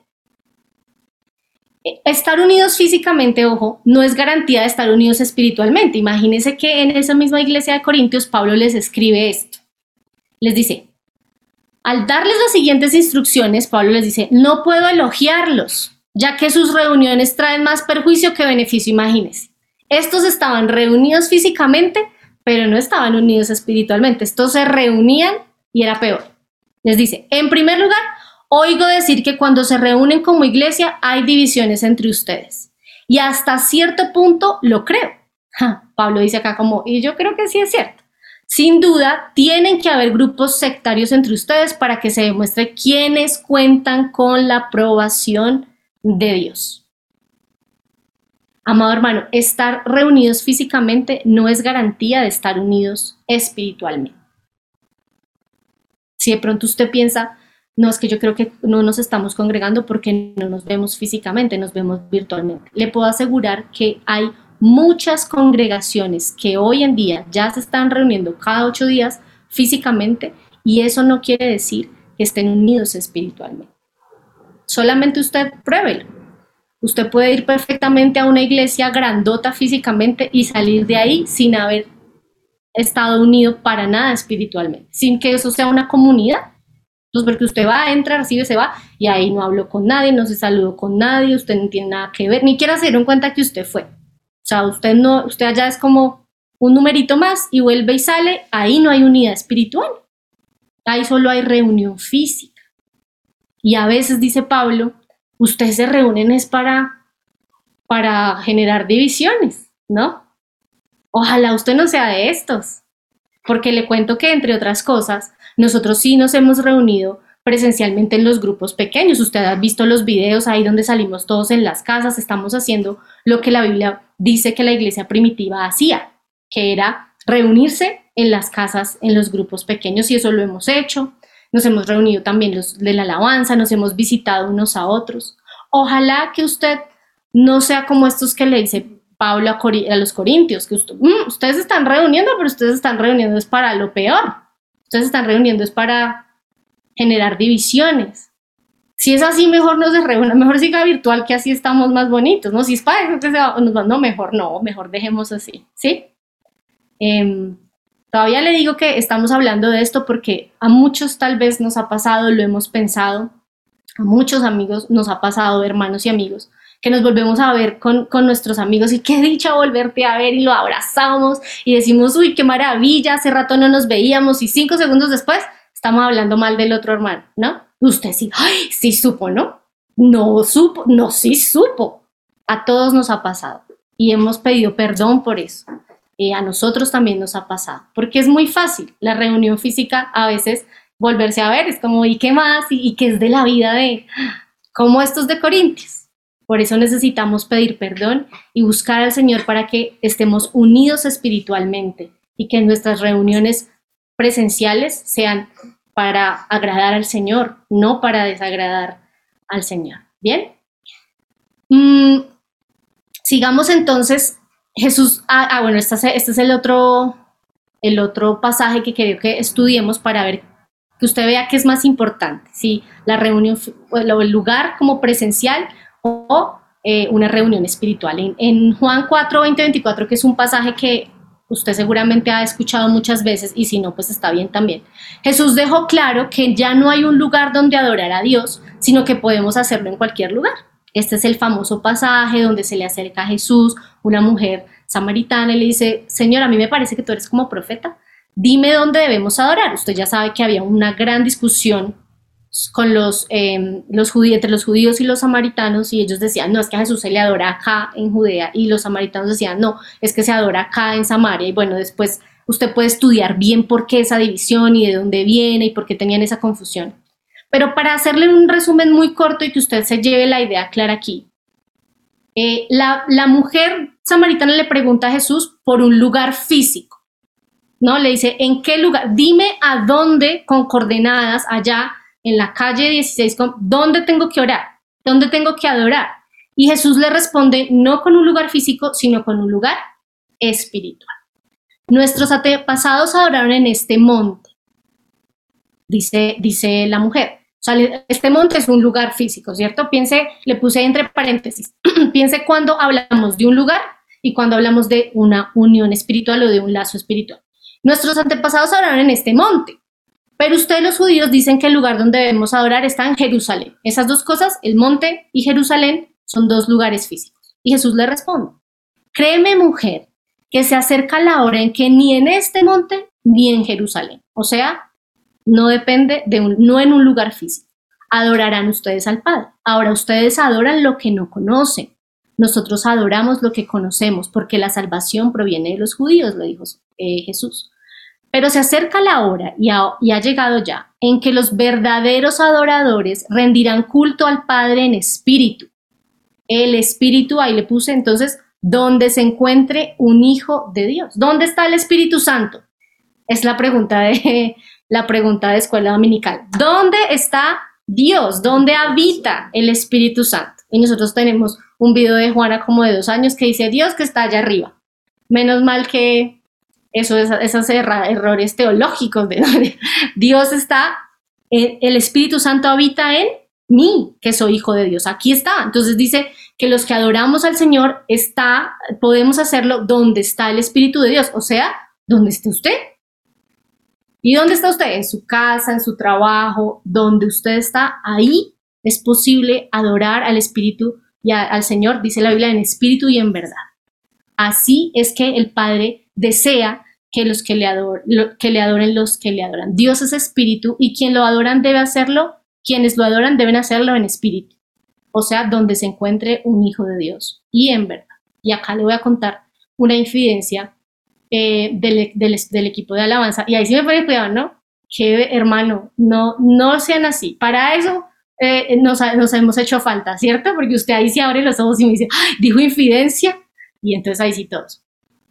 Estar unidos físicamente, ojo, no es garantía de estar unidos espiritualmente. Imagínense que en esa misma iglesia de Corintios, Pablo les escribe esto. Les dice, al darles las siguientes instrucciones, Pablo les dice, no puedo elogiarlos, ya que sus reuniones traen más perjuicio que beneficio, imagínense. Estos estaban reunidos físicamente, pero no estaban unidos espiritualmente. Estos se reunían y era peor. Les dice, en primer lugar, oigo decir que cuando se reúnen como iglesia hay divisiones entre ustedes. Y hasta cierto punto lo creo. Ja, Pablo dice acá como, y yo creo que sí es cierto. Sin duda, tienen que haber grupos sectarios entre ustedes para que se demuestre quiénes cuentan con la aprobación de Dios. Amado hermano, estar reunidos físicamente no es garantía de estar unidos espiritualmente. Si de pronto usted piensa, no, es que yo creo que no nos estamos congregando porque no nos vemos físicamente, nos vemos virtualmente. Le puedo asegurar que hay muchas congregaciones que hoy en día ya se están reuniendo cada ocho días físicamente y eso no quiere decir que estén unidos espiritualmente. Solamente usted pruébelo. Usted puede ir perfectamente a una iglesia grandota físicamente y salir de ahí sin haber estado unido para nada espiritualmente, sin que eso sea una comunidad. Entonces, porque usted va, entra, recibe, se va, y ahí no habló con nadie, no se saludó con nadie, usted no tiene nada que ver, ni siquiera se dieron cuenta que usted fue. O sea, usted no, usted allá es como un numerito más y vuelve y sale, ahí no hay unidad espiritual. Ahí solo hay reunión física. Y a veces, dice Pablo, ustedes se reúnen es para, para generar divisiones, ¿no? Ojalá usted no sea de estos, porque le cuento que, entre otras cosas, nosotros sí nos hemos reunido presencialmente en los grupos pequeños. Usted ha visto los videos ahí donde salimos todos en las casas, estamos haciendo lo que la Biblia dice que la iglesia primitiva hacía, que era reunirse en las casas, en los grupos pequeños, y eso lo hemos hecho. Nos hemos reunido también los de la alabanza, nos hemos visitado unos a otros. Ojalá que usted no sea como estos que le dice Pablo a, Cori- a los corintios, que usted, mmm, ustedes se están reuniendo, pero ustedes se están reuniendo es para lo peor. Ustedes se están reuniendo es para generar divisiones. Si es así, mejor no se reúna, mejor siga virtual, que así estamos más bonitos, ¿no? Si es para que sea, no, mejor no, mejor dejemos así, ¿sí? Eh, todavía le digo que estamos hablando de esto porque a muchos tal vez nos ha pasado, lo hemos pensado, a muchos amigos nos ha pasado, hermanos y amigos, que nos volvemos a ver con, con nuestros amigos y qué dicha volverte a ver, y lo abrazamos y decimos, uy, qué maravilla, hace rato no nos veíamos, y cinco segundos después estamos hablando mal del otro hermano, ¿no? Usted sí, ay, sí supo, ¿no? No supo, no, sí supo. A todos nos ha pasado y hemos pedido perdón por eso. Eh, a nosotros también nos ha pasado, porque es muy fácil la reunión física a veces volverse a ver, es como, ¿y qué más? ¿Y, y qué es de la vida de, como estos de Corintios? Por eso necesitamos pedir perdón y buscar al Señor para que estemos unidos espiritualmente y que nuestras reuniones presenciales sean para agradar al Señor, no para desagradar al Señor. ¿Bien? Mm, sigamos entonces. Jesús, ah, ah bueno, este es, este es el, otro, el otro pasaje que quiero que estudiemos para ver, que usted vea qué es más importante, si la reunión, el lugar como presencial o eh, una reunión espiritual. En, en Juan cuatro, veinte, veinticuatro, que es un pasaje que usted seguramente ha escuchado muchas veces, y si no, pues está bien también. Jesús dejó claro que ya no hay un lugar donde adorar a Dios, sino que podemos hacerlo en cualquier lugar. Este es el famoso pasaje donde se le acerca a Jesús una mujer samaritana y le dice, Señor, a mí me parece que tú eres como profeta, dime dónde debemos adorar. Usted ya sabe que había una gran discusión con los, eh, los judíos, entre los judíos y los samaritanos, y ellos decían, no, es que a Jesús se le adora acá en Judea, y los samaritanos decían, no, es que se adora acá en Samaria. Y bueno, después usted puede estudiar bien por qué esa división y de dónde viene y por qué tenían esa confusión. Pero para hacerle un resumen muy corto y que usted se lleve la idea clara aquí, eh, la, la mujer samaritana le pregunta a Jesús por un lugar físico, ¿no? Le dice, ¿en qué lugar? Dime a dónde, con coordenadas allá en la calle dieciséis, ¿dónde tengo que orar? ¿Dónde tengo que adorar? Y Jesús le responde, no con un lugar físico, sino con un lugar espiritual. Nuestros antepasados adoraron en este monte, dice, dice la mujer. O sea, este monte es un lugar físico, ¿cierto? Piense, le puse entre paréntesis, piense cuando hablamos de un lugar y cuando hablamos de una unión espiritual o de un lazo espiritual. Nuestros antepasados adoraron en este monte, pero ustedes los judíos dicen que el lugar donde debemos adorar está en Jerusalén. Esas dos cosas, el monte y Jerusalén, son dos lugares físicos. Y Jesús le responde, créeme, mujer, que se acerca la hora en que ni en este monte ni en Jerusalén, o sea, no depende de un, no en un lugar físico, adorarán ustedes al Padre. Ahora ustedes adoran lo que no conocen. Nosotros adoramos lo que conocemos, porque la salvación proviene de los judíos, le dijo eh, Jesús. Pero se acerca la hora, y ha, y ha llegado ya, en que los verdaderos adoradores rendirán culto al Padre en espíritu. El espíritu, ahí le puse entonces, donde se encuentre un hijo de Dios. ¿Dónde está el Espíritu Santo? Es la pregunta de, la pregunta de escuela dominical. ¿Dónde está Dios? ¿Dónde habita el Espíritu Santo? Y nosotros tenemos un video de Juana como de dos años que dice Dios que está allá arriba. Menos mal que eso, esos errores teológicos de Dios está el, el Espíritu Santo habita en mí, que soy hijo de Dios. Aquí está. Entonces dice que los que adoramos al Señor está, podemos hacerlo donde está el Espíritu de Dios, o sea, donde esté usted. ¿Y dónde está usted? En su casa, en su trabajo, donde usted está, ahí es posible adorar al Espíritu y a, al Señor, dice la Biblia, en espíritu y en verdad. Así es que el Padre desea que, los que, le ador, lo, que le adoren los que le adoran. Dios es espíritu y quien lo adoran debe hacerlo, quienes lo adoran deben hacerlo en espíritu. O sea, donde se encuentre un hijo de Dios y en verdad. Y acá le voy a contar una infidencia eh, del, del, del equipo de alabanza. Y ahí sí me pone cuidado, ¿no? Que hermano, no, no sean así. Para eso eh, nos, nos hemos hecho falta, ¿cierto? Porque usted ahí se abre los ojos y me dice, ¡ay! Dijo infidencia. Y entonces ahí sí todos.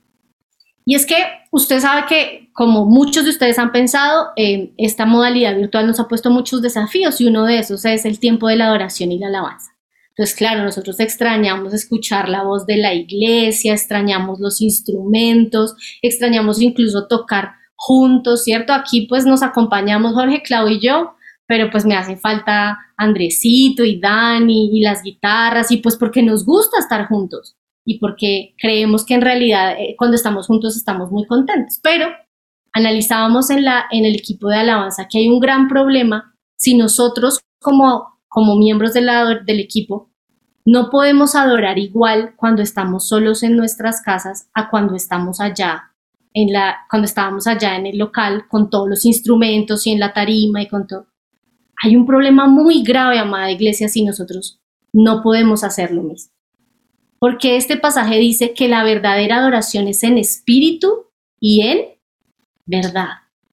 Y es que usted sabe que, como muchos de ustedes han pensado, eh, esta modalidad virtual nos ha puesto muchos desafíos y uno de esos es el tiempo de la adoración y la alabanza. Entonces, claro, nosotros extrañamos escuchar la voz de la iglesia, extrañamos los instrumentos, extrañamos incluso tocar juntos, ¿cierto? Aquí pues nos acompañamos Jorge, Clau y yo, pero pues me hace falta Andresito y Dani y las guitarras y pues porque nos gusta estar juntos. Y porque creemos que en realidad eh, cuando estamos juntos estamos muy contentos. Pero analizábamos en, la, en el equipo de alabanza que hay un gran problema si nosotros como, como miembros de la, del equipo no podemos adorar igual cuando estamos solos en nuestras casas a cuando estamos allá, en la, cuando estábamos allá en el local con todos los instrumentos y en la tarima y con todo. Hay un problema muy grave, amada iglesia, si nosotros no podemos hacer lo mismo. Porque este pasaje dice que la verdadera adoración es en espíritu y en verdad.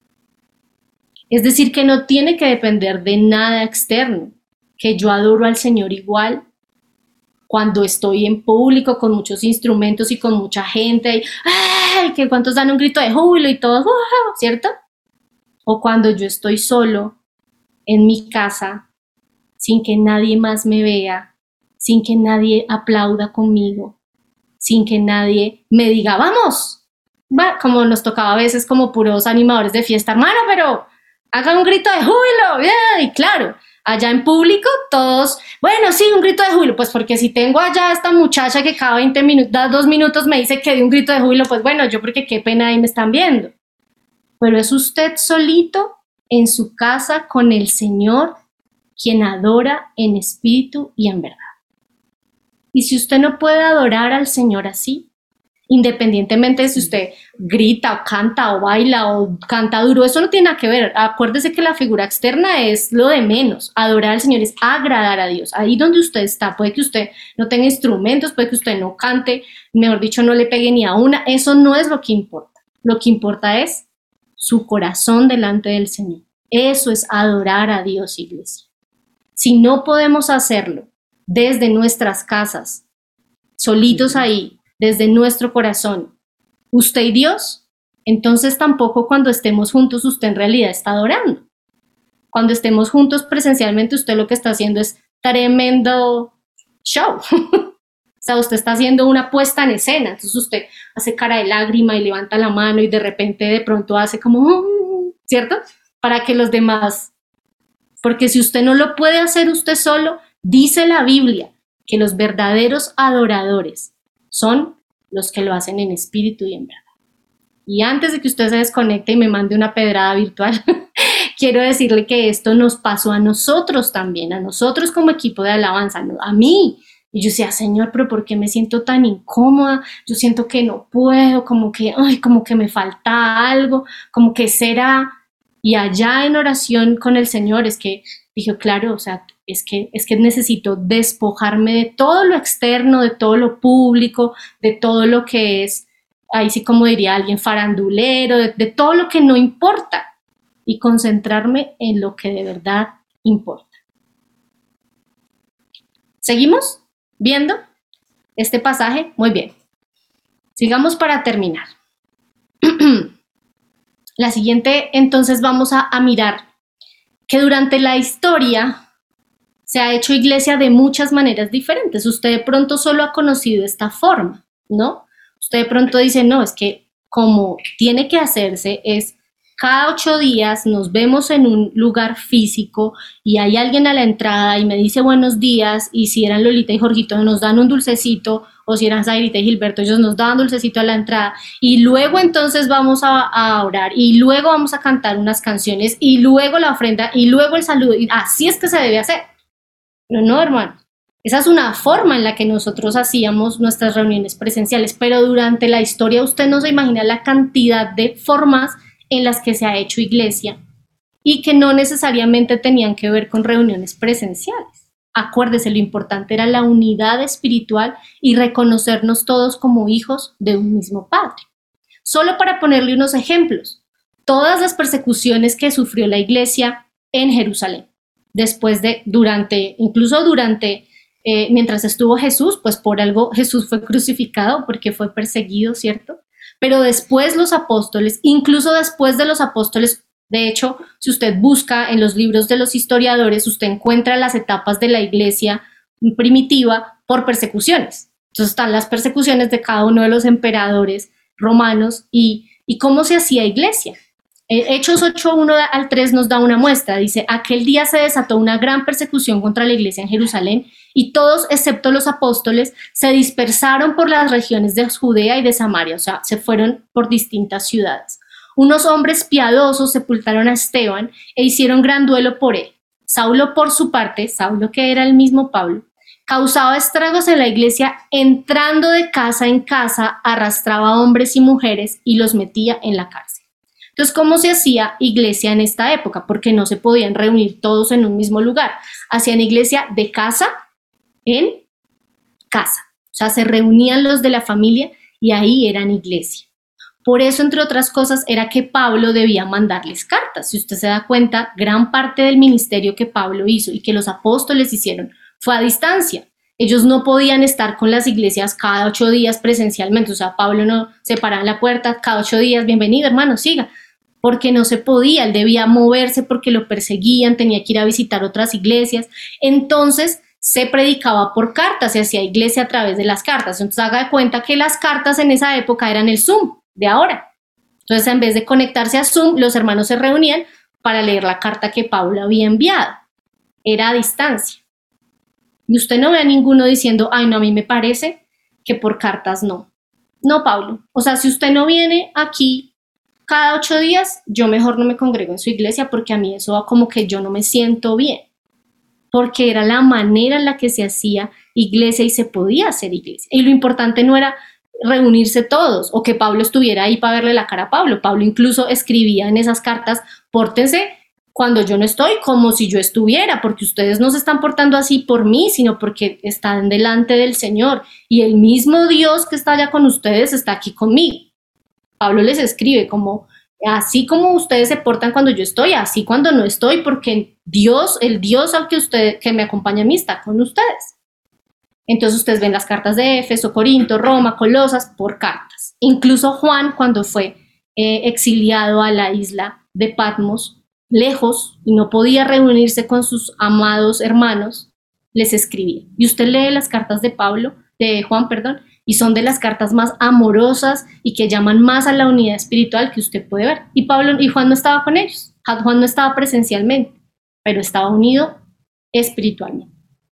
Es decir, que no tiene que depender de nada externo, que yo adoro al Señor igual cuando estoy en público con muchos instrumentos y con mucha gente, y, ¡ay! Que cuántos dan un grito de júbilo y todos, ¡wow! ¿Cierto? O cuando yo estoy solo en mi casa, sin que nadie más me vea, sin que nadie aplauda conmigo, sin que nadie me diga, vamos, va, como nos tocaba a veces como puros animadores de fiesta, hermano, pero haga un grito de júbilo, yeah. Y claro, allá en público todos, bueno, sí, un grito de júbilo, pues porque si tengo allá a esta muchacha que cada veinte minutos, da dos minutos me dice que de un grito de júbilo, pues bueno, yo porque qué pena ahí me están viendo. Pero es usted solito en su casa con el Señor quien adora en espíritu y en verdad. Y si usted no puede adorar al Señor así, independientemente de si usted grita o canta o baila o canta duro, eso no tiene nada que ver. Acuérdese que la figura externa es lo de menos. Adorar al Señor es agradar a Dios. Ahí donde usted está, puede que usted no tenga instrumentos, puede que usted no cante, mejor dicho, no le pegue ni a una. Eso no es lo que importa. Lo que importa es su corazón delante del Señor. Eso es adorar a Dios, iglesia. Si no podemos hacerlo desde nuestras casas, solitos ahí, desde nuestro corazón, usted y Dios, entonces tampoco cuando estemos juntos usted en realidad está adorando. Cuando estemos juntos presencialmente, usted lo que está haciendo es tremendo show. O sea, usted está haciendo una puesta en escena, entonces usted hace cara de lágrima y levanta la mano y de repente de pronto hace como, ¿cierto? Para que los demás, porque si usted no lo puede hacer usted solo, dice la Biblia que los verdaderos adoradores son los que lo hacen en espíritu y en verdad. Y antes de que usted se desconecte y me mande una pedrada virtual, quiero decirle que esto nos pasó a nosotros también, a nosotros como equipo de alabanza, a mí. Y yo decía, Señor, pero ¿por qué me siento tan incómoda? Yo siento que no puedo, como que, ay, como que me falta algo, como que será. Y allá en oración con el Señor es que dije, claro, o sea, es que, es que necesito despojarme de todo lo externo, de todo lo público, de todo lo que es, ahí sí como diría alguien, farandulero, de, de todo lo que no importa y concentrarme en lo que de verdad importa. ¿Seguimos viendo este pasaje? Muy bien. Sigamos para terminar. La siguiente, entonces vamos a, a mirar que durante la historia se ha hecho iglesia de muchas maneras diferentes. Usted de pronto solo ha conocido esta forma, ¿no? Usted de pronto dice, no, es que como tiene que hacerse es cada ocho días nos vemos en un lugar físico y hay alguien a la entrada y me dice buenos días, y si eran Lolita y Jorgito nos dan un dulcecito, o si eran Zairita y Gilberto, ellos nos daban dulcecito a la entrada, y luego entonces vamos a, a orar, y luego vamos a cantar unas canciones, y luego la ofrenda, y luego el saludo, y así es que se debe hacer. Pero no, hermano, esa es una forma en la que nosotros hacíamos nuestras reuniones presenciales, pero durante la historia usted no se imagina la cantidad de formas en las que se ha hecho iglesia y que no necesariamente tenían que ver con reuniones presenciales. Acuérdese, lo importante era la unidad espiritual y reconocernos todos como hijos de un mismo Padre. Solo para ponerle unos ejemplos, todas las persecuciones que sufrió la iglesia en Jerusalén, después de, durante, incluso durante, eh, mientras estuvo Jesús, pues por algo Jesús fue crucificado porque fue perseguido, ¿cierto? Pero después los apóstoles, incluso después de los apóstoles, de hecho, si usted busca en los libros de los historiadores, usted encuentra las etapas de la iglesia primitiva por persecuciones. Entonces están las persecuciones de cada uno de los emperadores romanos y, y cómo se hacía iglesia. Hechos ocho, uno al tres nos da una muestra, dice, aquel día se desató una gran persecución contra la iglesia en Jerusalén y todos, excepto los apóstoles, se dispersaron por las regiones de Judea y de Samaria, o sea, se fueron por distintas ciudades. Unos hombres piadosos sepultaron a Esteban e hicieron gran duelo por él. Saulo, por su parte, Saulo que era el mismo Pablo, causaba estragos en la iglesia, entrando de casa en casa, arrastraba a hombres y mujeres y los metía en la cárcel. Entonces, ¿cómo se hacía iglesia en esta época? Porque no se podían reunir todos en un mismo lugar. Hacían iglesia de casa en casa. O sea, se reunían los de la familia y ahí eran iglesia. Por eso, entre otras cosas, era que Pablo debía mandarles cartas. Si usted se da cuenta, gran parte del ministerio que Pablo hizo y que los apóstoles hicieron fue a distancia. Ellos no podían estar con las iglesias cada ocho días presencialmente. O sea, Pablo no se paraba en la puerta cada ocho días, bienvenido hermano, siga. Porque no se podía, él debía moverse porque lo perseguían, tenía que ir a visitar otras iglesias. Entonces se predicaba por cartas, se hacía iglesia a través de las cartas. Entonces haga de cuenta que las cartas en esa época eran el Zoom de ahora. Entonces en vez de conectarse a Zoom, los hermanos se reunían para leer la carta que Pablo había enviado. Era a distancia. Y usted no ve a ninguno diciendo, ay no, a mí me parece que por cartas no. No, Pablo. O sea, si usted no viene aquí cada ocho días, yo mejor no me congrego en su iglesia porque a mí eso va como que yo no me siento bien. Porque era la manera en la que se hacía iglesia y se podía hacer iglesia. Y lo importante no era reunirse todos o que Pablo estuviera ahí para verle la cara a Pablo. Pablo incluso escribía en esas cartas, pórtense cuando yo no estoy como si yo estuviera, porque ustedes no se están portando así por mí, sino porque están delante del Señor. Y el mismo Dios que está allá con ustedes está aquí conmigo. Pablo les escribe como, así como ustedes se portan cuando yo estoy, así cuando no estoy, porque Dios, el Dios al que usted, que me acompaña a mí, está con ustedes. Entonces ustedes ven las cartas de Éfeso, Corinto, Roma, Colosas, por cartas. Incluso Juan, cuando fue eh, exiliado a la isla de Patmos, lejos, y no podía reunirse con sus amados hermanos, les escribía. Y usted lee las cartas de Pablo, de Juan, perdón, y son de las cartas más amorosas y que llaman más a la unidad espiritual que usted puede ver. Y Pablo y Juan no estaba con ellos. Juan no estaba presencialmente, pero estaba unido espiritualmente.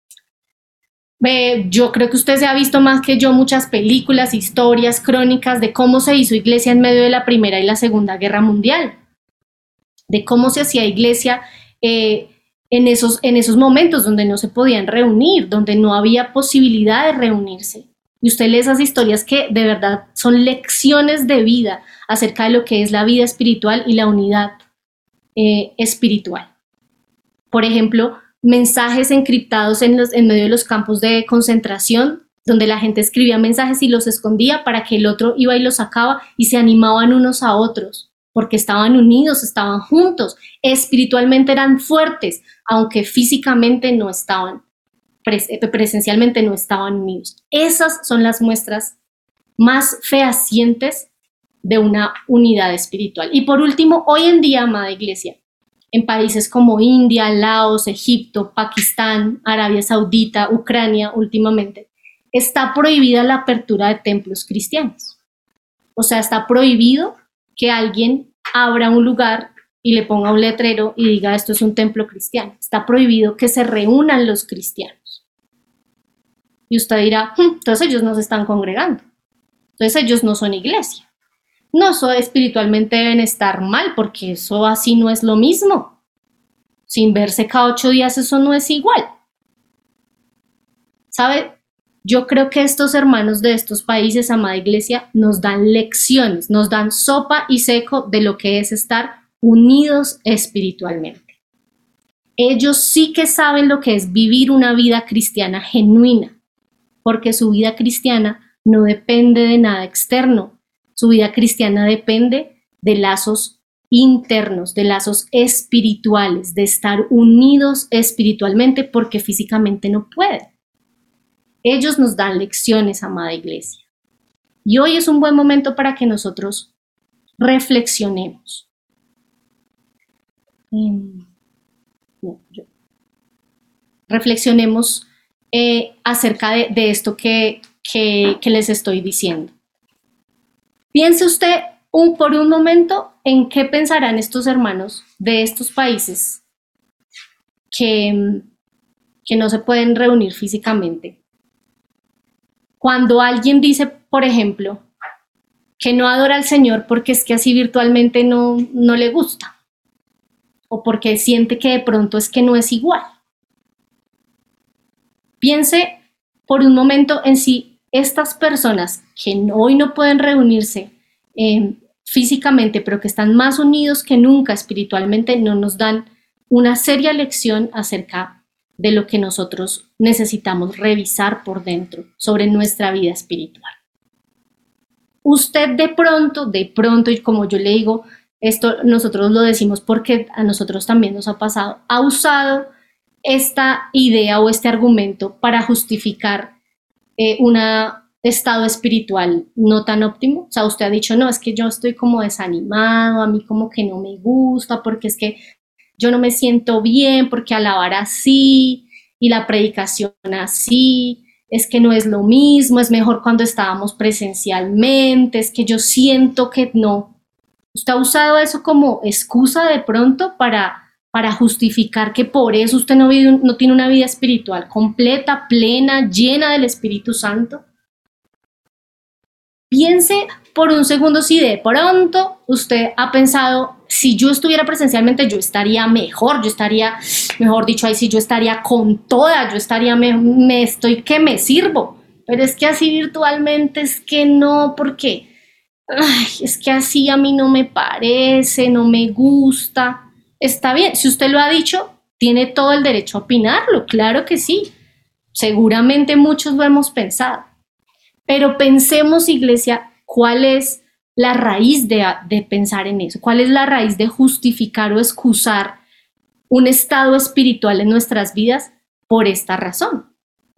Eh, yo creo que usted se ha visto más que yo muchas películas, historias, crónicas de cómo se hizo iglesia en medio de la Primera y la Segunda Guerra Mundial, de cómo se hacía iglesia eh, en, esos, en esos momentos donde no se podían reunir, donde no había posibilidad de reunirse. Y usted lee esas historias que de verdad son lecciones de vida acerca de lo que es la vida espiritual y la unidad eh, espiritual. Por ejemplo, mensajes encriptados en, los, en medio de los campos de concentración, donde la gente escribía mensajes y los escondía para que el otro iba y los sacaba y se animaban unos a otros, porque estaban unidos, estaban juntos, espiritualmente eran fuertes, aunque físicamente no estaban. presencialmente no estaban unidos. Esas son las muestras más fehacientes de una unidad espiritual. Y por último, hoy en día, amada iglesia, en países como India, Laos, Egipto, Pakistán, Arabia Saudita, Ucrania últimamente, está prohibida la apertura de templos cristianos. O sea, está prohibido que alguien abra un lugar y le ponga un letrero y diga esto es un templo cristiano. Está prohibido que se reúnan los cristianos. Y usted dirá, hm, entonces ellos no se están congregando. Entonces ellos no son iglesia. No, eso espiritualmente deben estar mal porque eso así no es lo mismo. Sin verse cada ocho días eso no es igual. ¿Sabe? Yo creo que estos hermanos de estos países, amada iglesia, nos dan lecciones, nos dan sopa y seco de lo que es estar unidos espiritualmente. Ellos sí que saben lo que es vivir una vida cristiana genuina, porque su vida cristiana no depende de nada externo, su vida cristiana depende de lazos internos, de lazos espirituales, de estar unidos espiritualmente porque físicamente no pueden. Ellos nos dan lecciones, amada iglesia. Y hoy es un buen momento para que nosotros reflexionemos. No, yo. Reflexionemos eh, acerca de, de esto que, que, que les estoy diciendo. Piense usted un, por un momento en qué pensarán estos hermanos de estos países que, que no se pueden reunir físicamente. Cuando alguien dice, por ejemplo, que no adora al Señor porque es que así virtualmente no, no le gusta, o porque siente que de pronto es que no es igual. Piense por un momento en si estas personas que hoy no pueden reunirse eh, físicamente, pero que están más unidos que nunca espiritualmente, no nos dan una seria lección acerca de lo que nosotros necesitamos revisar por dentro sobre nuestra vida espiritual. Usted de pronto, de pronto, y como yo le digo, esto nosotros lo decimos porque a nosotros también nos ha pasado, ha usado esta idea o este argumento para justificar eh, un estado espiritual no tan óptimo. O sea, usted ha dicho, no, es que yo estoy como desanimado, a mí como que no me gusta, porque es que yo no me siento bien, porque alabar así y la predicación así, es que no es lo mismo, es mejor cuando estábamos presencialmente, es que yo siento que no. ¿Usted ha usado eso como excusa de pronto para, para justificar que por eso usted no, vive, no tiene una vida espiritual completa, plena, llena del Espíritu Santo? Piense por un segundo si de pronto usted ha pensado, si yo estuviera presencialmente yo estaría mejor, yo estaría, mejor dicho, ahí sí yo estaría con toda, yo estaría, me, me estoy que me sirvo, pero es que así virtualmente es que no, porque ay, es que así a mí no me parece, no me gusta. Está bien, si usted lo ha dicho, tiene todo el derecho a opinarlo, claro que sí, seguramente muchos lo hemos pensado. Pero pensemos, iglesia, ¿cuál es la raíz de, de pensar en eso? ¿Cuál es la raíz de justificar o excusar un estado espiritual en nuestras vidas por esta razón?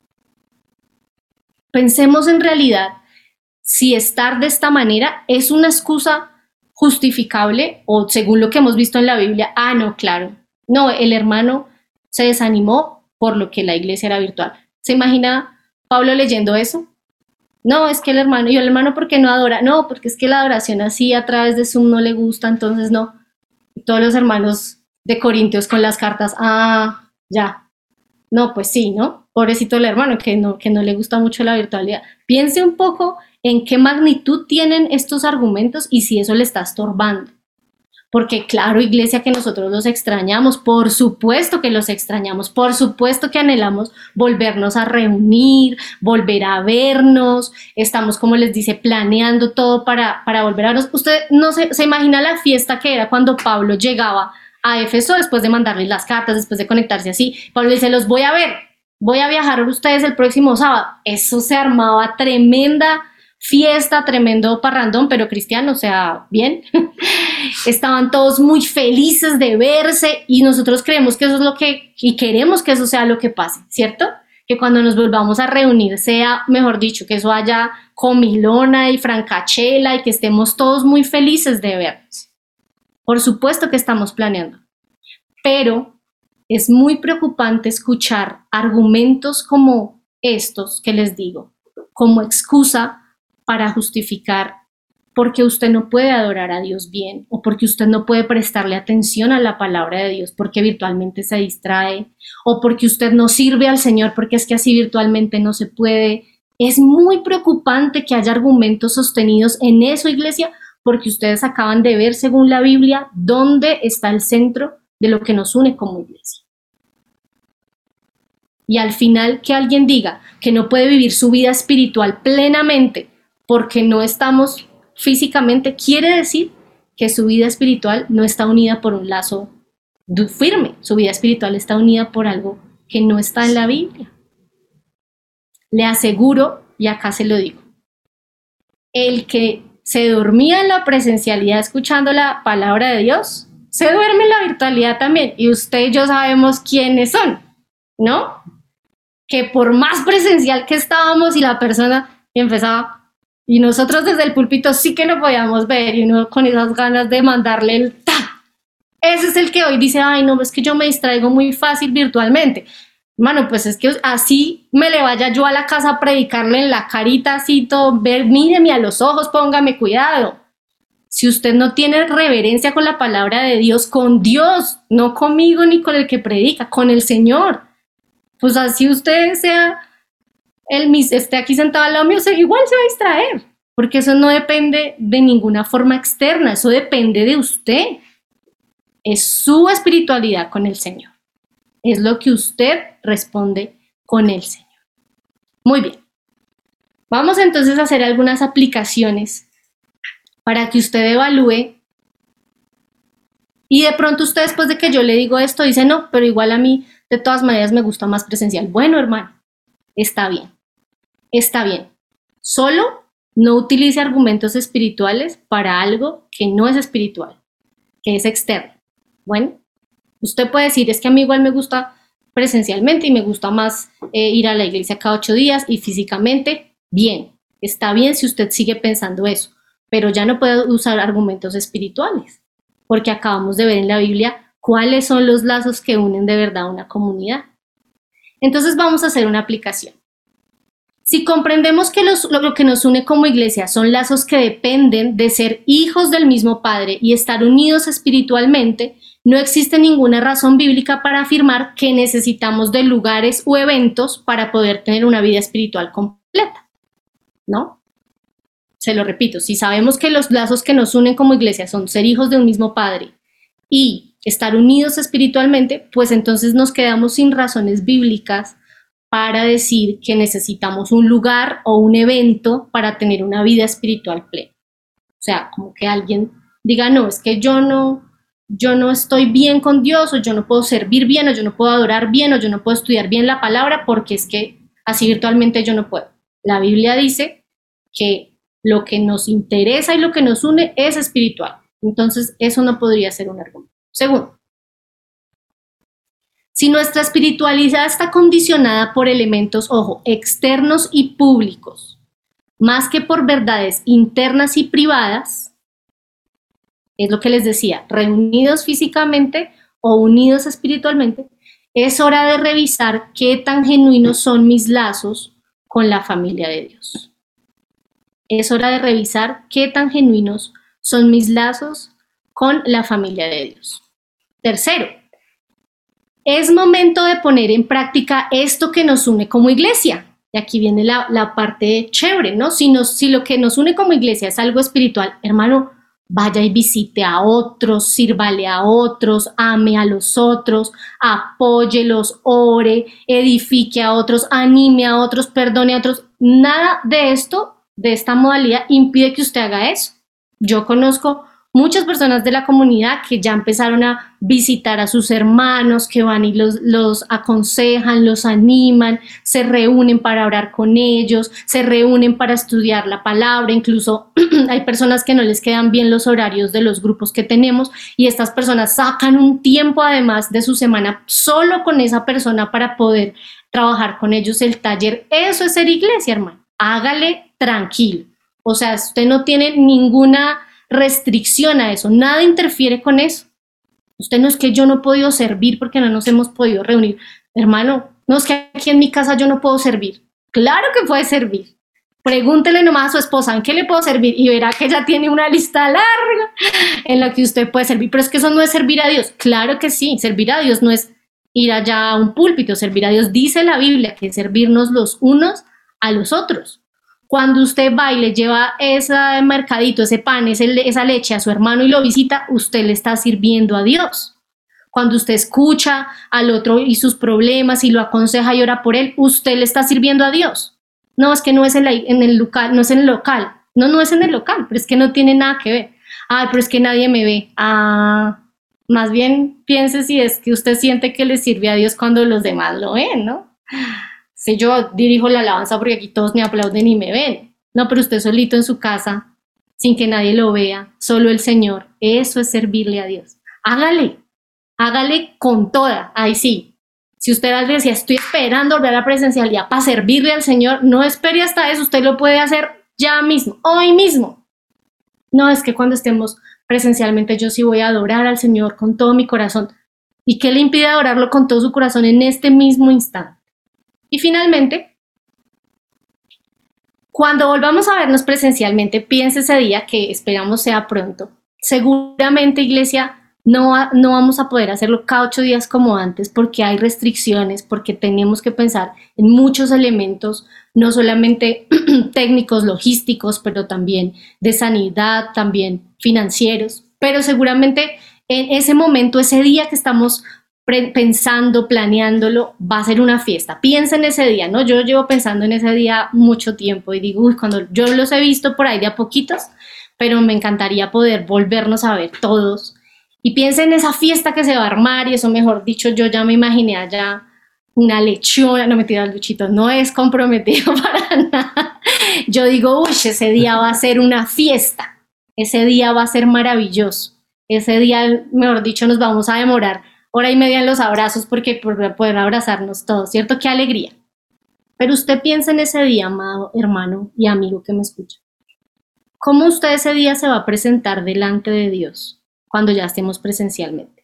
Pensemos en realidad si estar de esta manera es una excusa justificable o según lo que hemos visto en la Biblia, ah, no, claro, no, el hermano se desanimó por lo que la iglesia era virtual. ¿Se imagina Pablo leyendo eso? No, es que el hermano, y el hermano ¿por qué no adora? No, porque es que la adoración así a través de Zoom no le gusta, entonces no. Todos los hermanos de Corintios con las cartas, ah, ya. No, pues sí, ¿no? Pobrecito el hermano que no, que no le gusta mucho la virtualidad. Piense un poco en qué magnitud tienen estos argumentos y si eso le está estorbando. Porque claro, iglesia, que nosotros los extrañamos, por supuesto que los extrañamos, por supuesto que anhelamos volvernos a reunir, volver a vernos, estamos, como les dice, planeando todo para, para volver a vernos. Usted no se, se imagina la fiesta que era cuando Pablo llegaba a Éfeso después de mandarles las cartas, después de conectarse así. Pablo le dice, los voy a ver, voy a viajar a ustedes el próximo sábado. Eso se armaba tremenda fiesta, tremendo parrandón, pero cristiano, o sea, bien. Estaban todos muy felices de verse y nosotros creemos que eso es lo que, y queremos que eso sea lo que pase, ¿cierto? Que cuando nos volvamos a reunir sea, mejor dicho, que eso haya comilona y francachela y que estemos todos muy felices de vernos. Por supuesto que estamos planeando, pero es muy preocupante escuchar argumentos como estos que les digo, como excusa para justificar porque usted no puede adorar a Dios bien o porque usted no puede prestarle atención a la palabra de Dios porque virtualmente se distrae o porque usted no sirve al Señor porque es que así virtualmente no se puede. Es muy preocupante que haya argumentos sostenidos en eso, iglesia, porque ustedes acaban de ver, según la Biblia, dónde está el centro de lo que nos une como iglesia. Y al final que alguien diga que no puede vivir su vida espiritual plenamente porque no estamos físicamente, quiere decir que su vida espiritual no está unida por un lazo firme, su vida espiritual está unida por algo que no está en la Biblia. Le aseguro, y acá se lo digo, el que se dormía en la presencialidad escuchando la palabra de Dios, se duerme en la virtualidad también, y usted y yo sabemos quiénes son, ¿no? Que por más presencial que estábamos y la persona empezaba, y nosotros desde el púlpito sí que lo podíamos ver, y uno con esas ganas de mandarle el ta. Ese es el que hoy dice, ay no, es que yo me distraigo muy fácil virtualmente. Mano, pues es que así me le vaya yo a la casa a predicarle en la carita, así todo, ver, míreme a los ojos, póngame cuidado. Si usted no tiene reverencia con la palabra de Dios, con Dios, no conmigo ni con el que predica, con el Señor, pues así usted sea, el, esté aquí sentado al lado mío, igual se va a distraer, porque eso no depende de ninguna forma externa, eso depende de usted. Es su espiritualidad con el Señor. Es lo que usted responde con el Señor. Muy bien. Vamos entonces a hacer algunas aplicaciones para que usted evalúe. Y de pronto usted, después de que yo le digo esto, dice, no, pero igual a mí de todas maneras me gusta más presencial. Bueno, hermano, está bien. Está bien. Solo no utilice argumentos espirituales para algo que no es espiritual, que es externo. Bueno, usted puede decir, es que a mí igual me gusta presencialmente y me gusta más eh, ir a la iglesia cada ocho días y físicamente, bien, está bien si usted sigue pensando eso, pero ya no puede usar argumentos espirituales, porque acabamos de ver en la Biblia cuáles son los lazos que unen de verdad a una comunidad. Entonces vamos a hacer una aplicación. Si comprendemos que los, lo que nos une como iglesia son lazos que dependen de ser hijos del mismo Padre y estar unidos espiritualmente, no existe ninguna razón bíblica para afirmar que necesitamos de lugares o eventos para poder tener una vida espiritual completa, ¿no? Se lo repito, si sabemos que los lazos que nos unen como iglesia son ser hijos de un mismo Padre y estar unidos espiritualmente, pues entonces nos quedamos sin razones bíblicas para decir que necesitamos un lugar o un evento para tener una vida espiritual plena. O sea, como que alguien diga, no, es que yo no, yo no estoy bien con Dios, o yo no puedo servir bien, o yo no puedo adorar bien, o yo no puedo estudiar bien la palabra, porque es que así virtualmente yo no puedo. La Biblia dice que lo que nos interesa y lo que nos une es espiritual. Entonces, eso no podría ser un argumento. Segundo, si nuestra espiritualidad está condicionada por elementos, ojo, externos y públicos, más que por verdades internas y privadas, es lo que les decía, reunidos físicamente o unidos espiritualmente, es hora de revisar qué tan genuinos son mis lazos con la familia de Dios. Es hora de revisar qué tan genuinos son mis lazos con la familia de Dios. Tercero, es momento de poner en práctica esto que nos une como iglesia. Y aquí viene la, la parte chévere, ¿no? Si, nos, si lo que nos une como iglesia es algo espiritual, hermano, vaya y visite a otros, sírvale a otros, ame a los otros, apóyelos, ore, edifique a otros, anime a otros, perdone a otros. Nada de esto, de esta modalidad, impide que usted haga eso. Yo conozco muchas personas de la comunidad que ya empezaron a visitar a sus hermanos, que van y los, los aconsejan, los animan, se reúnen para orar con ellos, se reúnen para estudiar la palabra, incluso hay personas que no les quedan bien los horarios de los grupos que tenemos y estas personas sacan un tiempo además de su semana solo con esa persona para poder trabajar con ellos el taller. Eso es ser iglesia, hermano. Hágale tranquilo. O sea, usted no tiene ninguna restricción a eso, nada interfiere con eso. Usted no es que yo no he podido servir porque no nos hemos podido reunir. Hermano, no es que aquí en mi casa yo no puedo servir. Claro que puede servir. Pregúntele nomás a su esposa, ¿en qué le puedo servir? Y verá que ella tiene una lista larga en la que usted puede servir. Pero es que eso no es servir a Dios. Claro que sí, servir a Dios no es ir allá a un púlpito. Servir a Dios, dice la Biblia, que es servirnos los unos a los otros. Cuando usted va y le lleva ese mercadito, ese pan, ese, esa leche a su hermano y lo visita, usted le está sirviendo a Dios. Cuando usted escucha al otro y sus problemas y lo aconseja y ora por él, usted le está sirviendo a Dios. No, es que no es en, la, en el local, no es en el local. No, no es en el local, pero es que no tiene nada que ver. Ay, pero es que nadie me ve. Ah, más bien piense si es que usted siente que le sirve a Dios cuando los demás lo ven, ¿no? Si yo dirijo la alabanza porque aquí todos me aplauden y me ven. No, pero usted solito en su casa, sin que nadie lo vea, solo el Señor. Eso es servirle a Dios. Hágale, hágale con toda. Ahí sí. Si usted decía, estoy esperando volver a la presencialidad para servirle al Señor, no espere hasta eso, usted lo puede hacer ya mismo, hoy mismo. No, es que cuando estemos presencialmente yo sí voy a adorar al Señor con todo mi corazón. ¿Y qué le impide adorarlo con todo su corazón en este mismo instante? Y finalmente, cuando volvamos a vernos presencialmente, piense ese día que esperamos sea pronto. Seguramente, iglesia, No, no vamos a poder hacerlo cada ocho días como antes porque hay restricciones, porque tenemos que pensar en muchos elementos, no solamente técnicos, logísticos, pero también de sanidad, también financieros. Pero seguramente en ese momento, ese día que estamos pensando, planeándolo, va a ser una fiesta. Piensa en ese día, ¿no? Yo llevo pensando en ese día mucho tiempo y digo, uy, cuando yo los he visto por ahí de a poquitos, pero me encantaría poder volvernos a ver todos. Y piensa en esa fiesta que se va a armar y eso, mejor dicho, yo ya me imaginé allá una lechona, no me tira el Luchito, no es comprometido para nada. Yo digo, uy, ese día va a ser una fiesta, ese día va a ser maravilloso, ese día, mejor dicho, nos vamos a demorar hora y media en los abrazos porque por poder abrazarnos todos, ¿cierto? Qué alegría. Pero usted piensa en ese día, amado hermano y amigo que me escucha. ¿Cómo usted ese día se va a presentar delante de Dios? Cuando ya estemos presencialmente.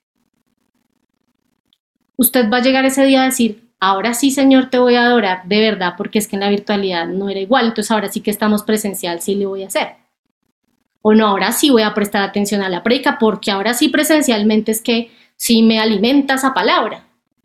Usted va a llegar ese día a decir, ahora sí, Señor, te voy a adorar de verdad, porque es que en la virtualidad no era igual, entonces ahora sí que estamos presencial, sí le voy a hacer. O no, ahora sí voy a prestar atención a la prédica, porque ahora sí presencialmente es que sí me alimenta esa palabra.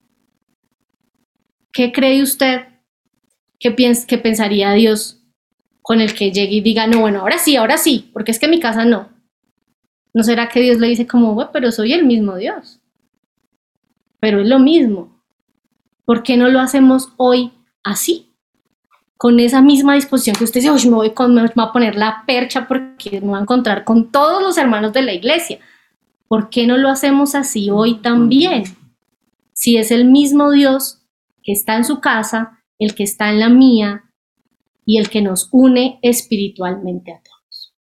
¿Qué cree usted que, piens que pensaría Dios con el que llegue y diga, no, bueno, ahora sí, ahora sí, porque es que en mi casa no? ¿No será que Dios le dice como, bueno, pero soy el mismo Dios? Pero es lo mismo. ¿Por qué no lo hacemos hoy así? Con esa misma disposición que usted dice, uy, me voy, con, me voy a poner la percha porque me voy a encontrar con todos los hermanos de la iglesia. ¿Por qué no lo hacemos así hoy también? Si es el mismo Dios que está en su casa, el que está en la mía y el que nos une espiritualmente a todos.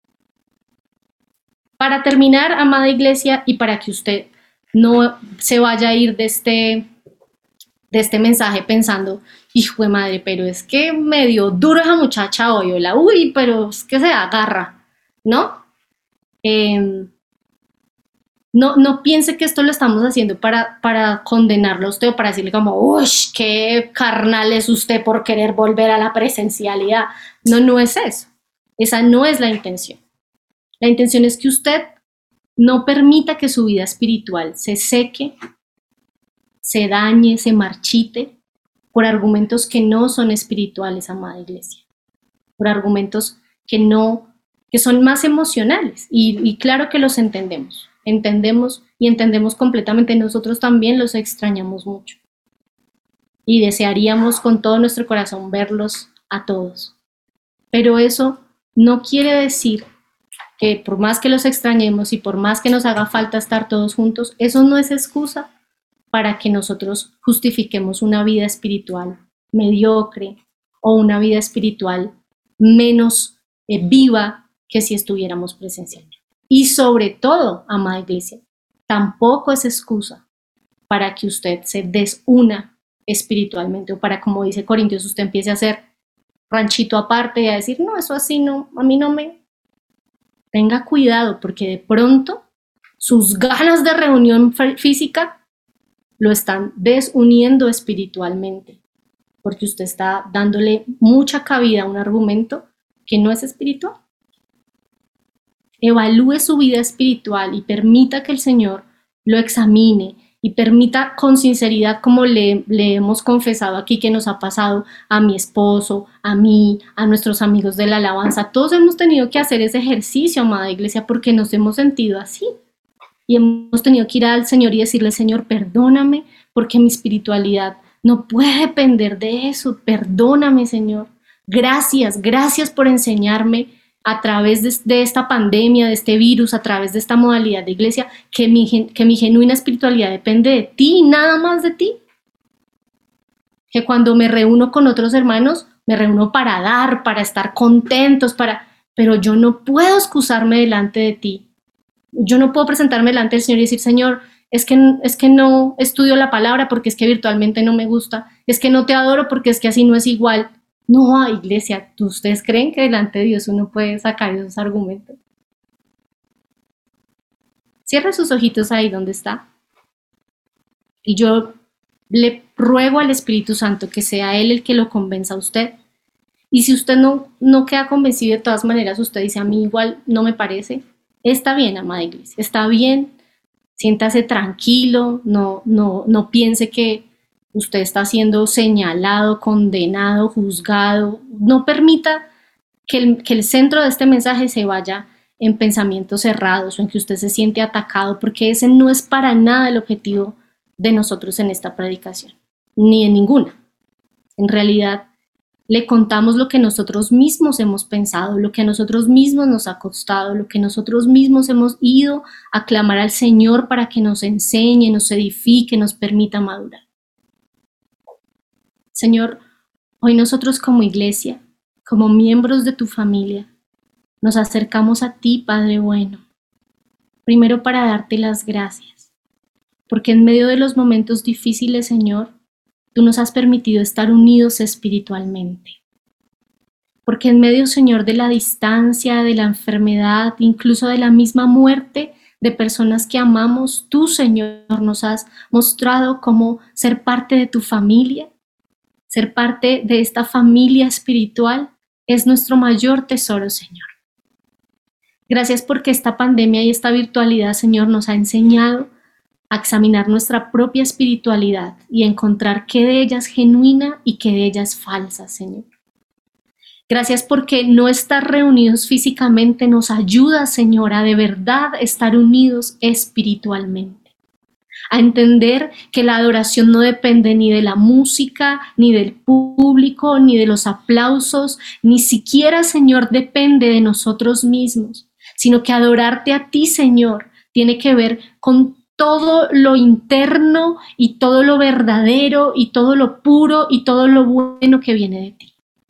Para terminar, amada iglesia, y para que usted no se vaya a ir de este, de este mensaje pensando, hijo de madre, pero es que medio duro esa muchacha hoy, hola, uy, pero es que se agarra, ¿no? Eh, no, no piense que esto lo estamos haciendo para, para condenarlo a usted o para decirle como, uy, qué carnal es usted por querer volver a la presencialidad. No, no es eso. Esa no es la intención. La intención es que usted no permita que su vida espiritual se seque, se dañe, se marchite por argumentos que no son espirituales, amada iglesia. Por argumentos que no, que son más emocionales. Y, y claro que los entendemos. Entendemos y entendemos completamente. Nosotros también los extrañamos mucho. Y desearíamos con todo nuestro corazón verlos a todos. Pero eso no quiere decir que por más que los extrañemos y por más que nos haga falta estar todos juntos, eso no es excusa para que nosotros justifiquemos una vida espiritual mediocre o una vida espiritual menos eh, viva que si estuviéramos presencialmente. Y sobre todo, amada iglesia, tampoco es excusa para que usted se desuna espiritualmente o para, como dice Corintios, usted empiece a hacer ranchito aparte y a decir, no, eso así no, a mí no me... Tenga cuidado porque de pronto sus ganas de reunión física lo están desuniendo espiritualmente, porque usted está dándole mucha cabida a un argumento que no es espiritual. Evalúe su vida espiritual y permita que el Señor lo examine y permita con sinceridad, como le, le hemos confesado aquí que nos ha pasado a mi esposo, a mí, a nuestros amigos de la alabanza. Todos hemos tenido que hacer ese ejercicio, amada iglesia, porque nos hemos sentido así. Y hemos tenido que ir al Señor y decirle, Señor, perdóname, porque mi espiritualidad no puede depender de eso. Perdóname, Señor. Gracias, gracias por enseñarme a través de, de esta pandemia, de este virus, a través de esta modalidad de iglesia, que mi, que mi genuina espiritualidad depende de ti y nada más de ti. Que cuando me reúno con otros hermanos, me reúno para dar, para estar contentos, para, pero yo no puedo excusarme delante de ti. Yo no puedo presentarme delante del Señor y decir, Señor, es que, es que no estudio la palabra porque es que virtualmente no me gusta, es que no te adoro porque es que así no es igual. No, iglesia, ¿ustedes creen que delante de Dios uno puede sacar esos argumentos? Cierra sus ojitos ahí donde está. Y yo le ruego al Espíritu Santo que sea Él el que lo convenza a usted. Y si usted no, no queda convencido, de todas maneras, usted dice, a mí igual no me parece. Está bien, amada iglesia, está bien. Siéntase tranquilo, no, no, no piense que usted está siendo señalado, condenado, juzgado. No permita que el, que el centro de este mensaje se vaya en pensamientos cerrados o en que usted se siente atacado, porque ese no es para nada el objetivo de nosotros en esta predicación, ni en ninguna. En realidad, le contamos lo que nosotros mismos hemos pensado, lo que a nosotros mismos nos ha costado, lo que nosotros mismos hemos ido a clamar al Señor para que nos enseñe, nos edifique, nos permita madurar. Señor, hoy nosotros como iglesia, como miembros de tu familia, nos acercamos a ti, Padre bueno, primero para darte las gracias, porque en medio de los momentos difíciles, Señor, tú nos has permitido estar unidos espiritualmente. Porque en medio, Señor, de la distancia, de la enfermedad, incluso de la misma muerte de personas que amamos, tú, Señor, nos has mostrado cómo ser parte de tu familia, ser parte de esta familia espiritual es nuestro mayor tesoro, Señor. Gracias porque esta pandemia y esta virtualidad, Señor, nos ha enseñado a examinar nuestra propia espiritualidad y encontrar qué de ella es genuina y qué de ella es falsa, Señor. Gracias porque no estar reunidos físicamente nos ayuda, Señor, a de verdad estar unidos espiritualmente. A entender que la adoración no depende ni de la música, ni del público, ni de los aplausos, ni siquiera, Señor, depende de nosotros mismos, sino que adorarte a ti, Señor, tiene que ver con todo lo interno y todo lo verdadero y todo lo puro y todo lo bueno que viene de ti.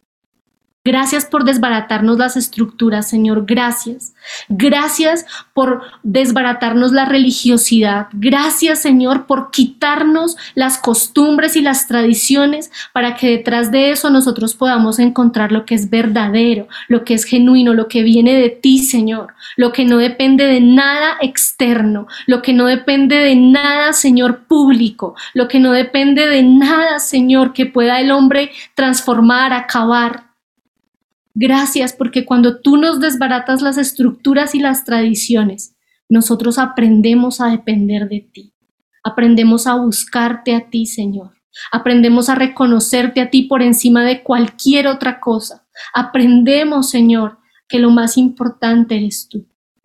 Gracias por desbaratarnos las estructuras, Señor, gracias. Gracias por desbaratarnos la religiosidad. Gracias, Señor, por quitarnos las costumbres y las tradiciones para que detrás de eso nosotros podamos encontrar lo que es verdadero, lo que es genuino, lo que viene de ti, Señor, lo que no depende de nada externo, lo que no depende de nada, Señor, público, lo que no depende de nada, Señor, que pueda el hombre transformar, acabar. Gracias porque cuando tú nos desbaratas las estructuras y las tradiciones, nosotros aprendemos a depender de ti. Aprendemos a buscarte a ti, Señor. Aprendemos a reconocerte a ti por encima de cualquier otra cosa. Aprendemos, Señor, que lo más importante eres tú.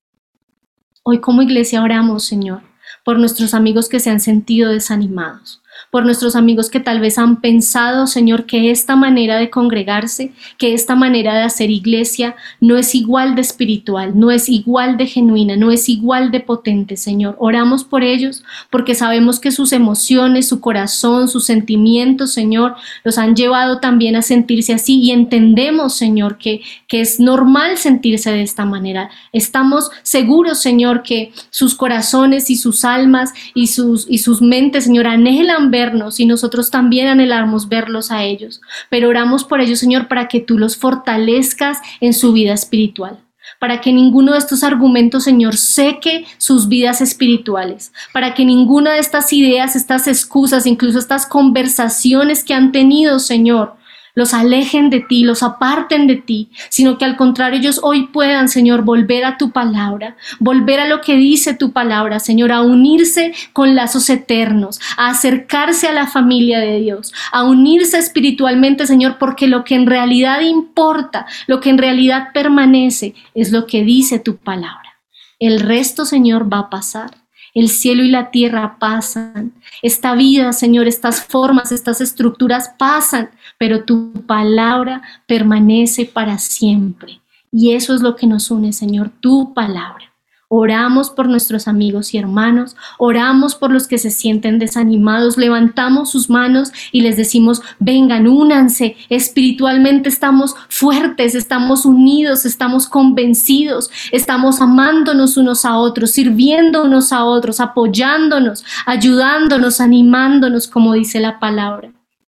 Hoy como iglesia oramos, Señor, por nuestros amigos que se han sentido desanimados, por nuestros amigos que tal vez han pensado, Señor, que esta manera de congregarse, que esta manera de hacer iglesia no es igual de espiritual, no es igual de genuina, no es igual de potente, Señor. Oramos por ellos porque sabemos que sus emociones, su corazón, sus sentimientos, Señor, los han llevado también a sentirse así y entendemos, Señor, que, que es normal sentirse de esta manera. Estamos seguros, Señor, que sus corazones y sus almas y sus, y sus mentes, Señor, anhelan vernos y nosotros también anhelamos verlos a ellos, pero oramos por ellos, Señor, para que tú los fortalezcas en su vida espiritual, para que ninguno de estos argumentos, Señor, seque sus vidas espirituales, para que ninguna de estas ideas, estas excusas, incluso estas conversaciones que han tenido, Señor, los alejen de ti, los aparten de ti, sino que al contrario ellos hoy puedan, Señor, volver a tu palabra, volver a lo que dice tu palabra, Señor, a unirse con lazos eternos, a acercarse a la familia de Dios, a unirse espiritualmente, Señor, porque lo que en realidad importa, lo que en realidad permanece, es lo que dice tu palabra. El resto, Señor, va a pasar. El cielo y la tierra pasan. Esta vida, Señor, estas formas, estas estructuras pasan, pero tu palabra permanece para siempre. Y eso es lo que nos une, Señor, tu palabra. Oramos por nuestros amigos y hermanos, oramos por los que se sienten desanimados, levantamos sus manos y les decimos, vengan, únanse, espiritualmente estamos fuertes, estamos unidos, estamos convencidos, estamos amándonos unos a otros, sirviendo unos a otros, apoyándonos, ayudándonos, animándonos, como dice la palabra.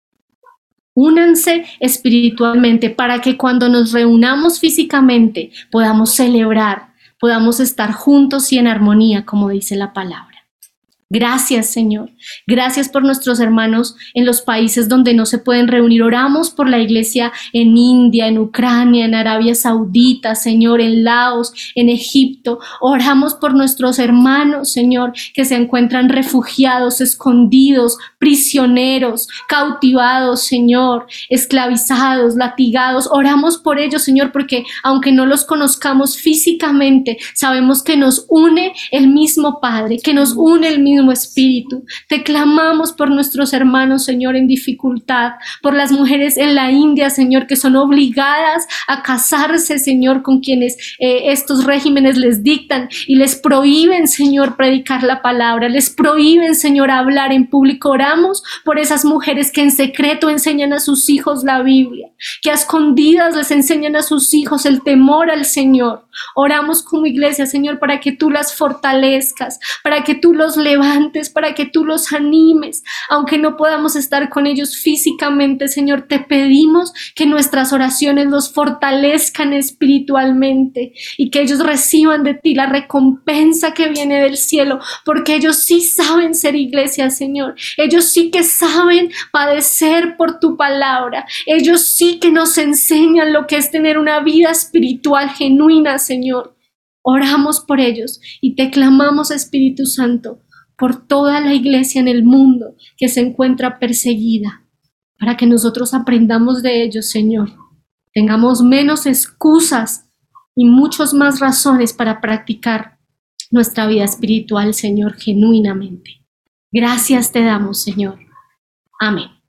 Únanse espiritualmente para que cuando nos reunamos físicamente podamos celebrar, podamos estar juntos y en armonía, como dice la palabra. Gracias, Señor. Gracias por nuestros hermanos en los países donde no se pueden reunir. Oramos por la iglesia en India, en Ucrania, en Arabia Saudita, Señor, en Laos, en Egipto. Oramos por nuestros hermanos, Señor, que se encuentran refugiados, escondidos, prisioneros, cautivados, Señor, esclavizados, latigados. Oramos por ellos, Señor, porque aunque no los conozcamos físicamente, sabemos que nos une el mismo Padre, que nos une el mismo Espíritu. Te clamamos por nuestros hermanos, Señor, en dificultad, por las mujeres en la India, Señor, que son obligadas a casarse, Señor, con quienes eh, estos regímenes les dictan y les prohíben, Señor, predicar la palabra, les prohíben, Señor, hablar en público. Oramos por esas mujeres que en secreto enseñan a sus hijos la Biblia, que a escondidas les enseñan a sus hijos el temor al Señor. Oramos como iglesia, Señor, para que tú las fortalezcas, para que tú los levantes, para que tú los animes, aunque no podamos estar con ellos físicamente, Señor, te pedimos que nuestras oraciones los fortalezcan espiritualmente y que ellos reciban de ti la recompensa que viene del cielo, porque ellos sí saben ser iglesia, Señor, ellos sí que saben padecer por tu palabra, ellos sí que nos enseñan lo que es tener una vida espiritual genuina, Señor. Oramos por ellos y te clamamos, Espíritu Santo, por toda la iglesia en el mundo que se encuentra perseguida, para que nosotros aprendamos de ellos, Señor. Tengamos menos excusas y muchas más razones para practicar nuestra vida espiritual, Señor, genuinamente. Gracias te damos, Señor. Amén.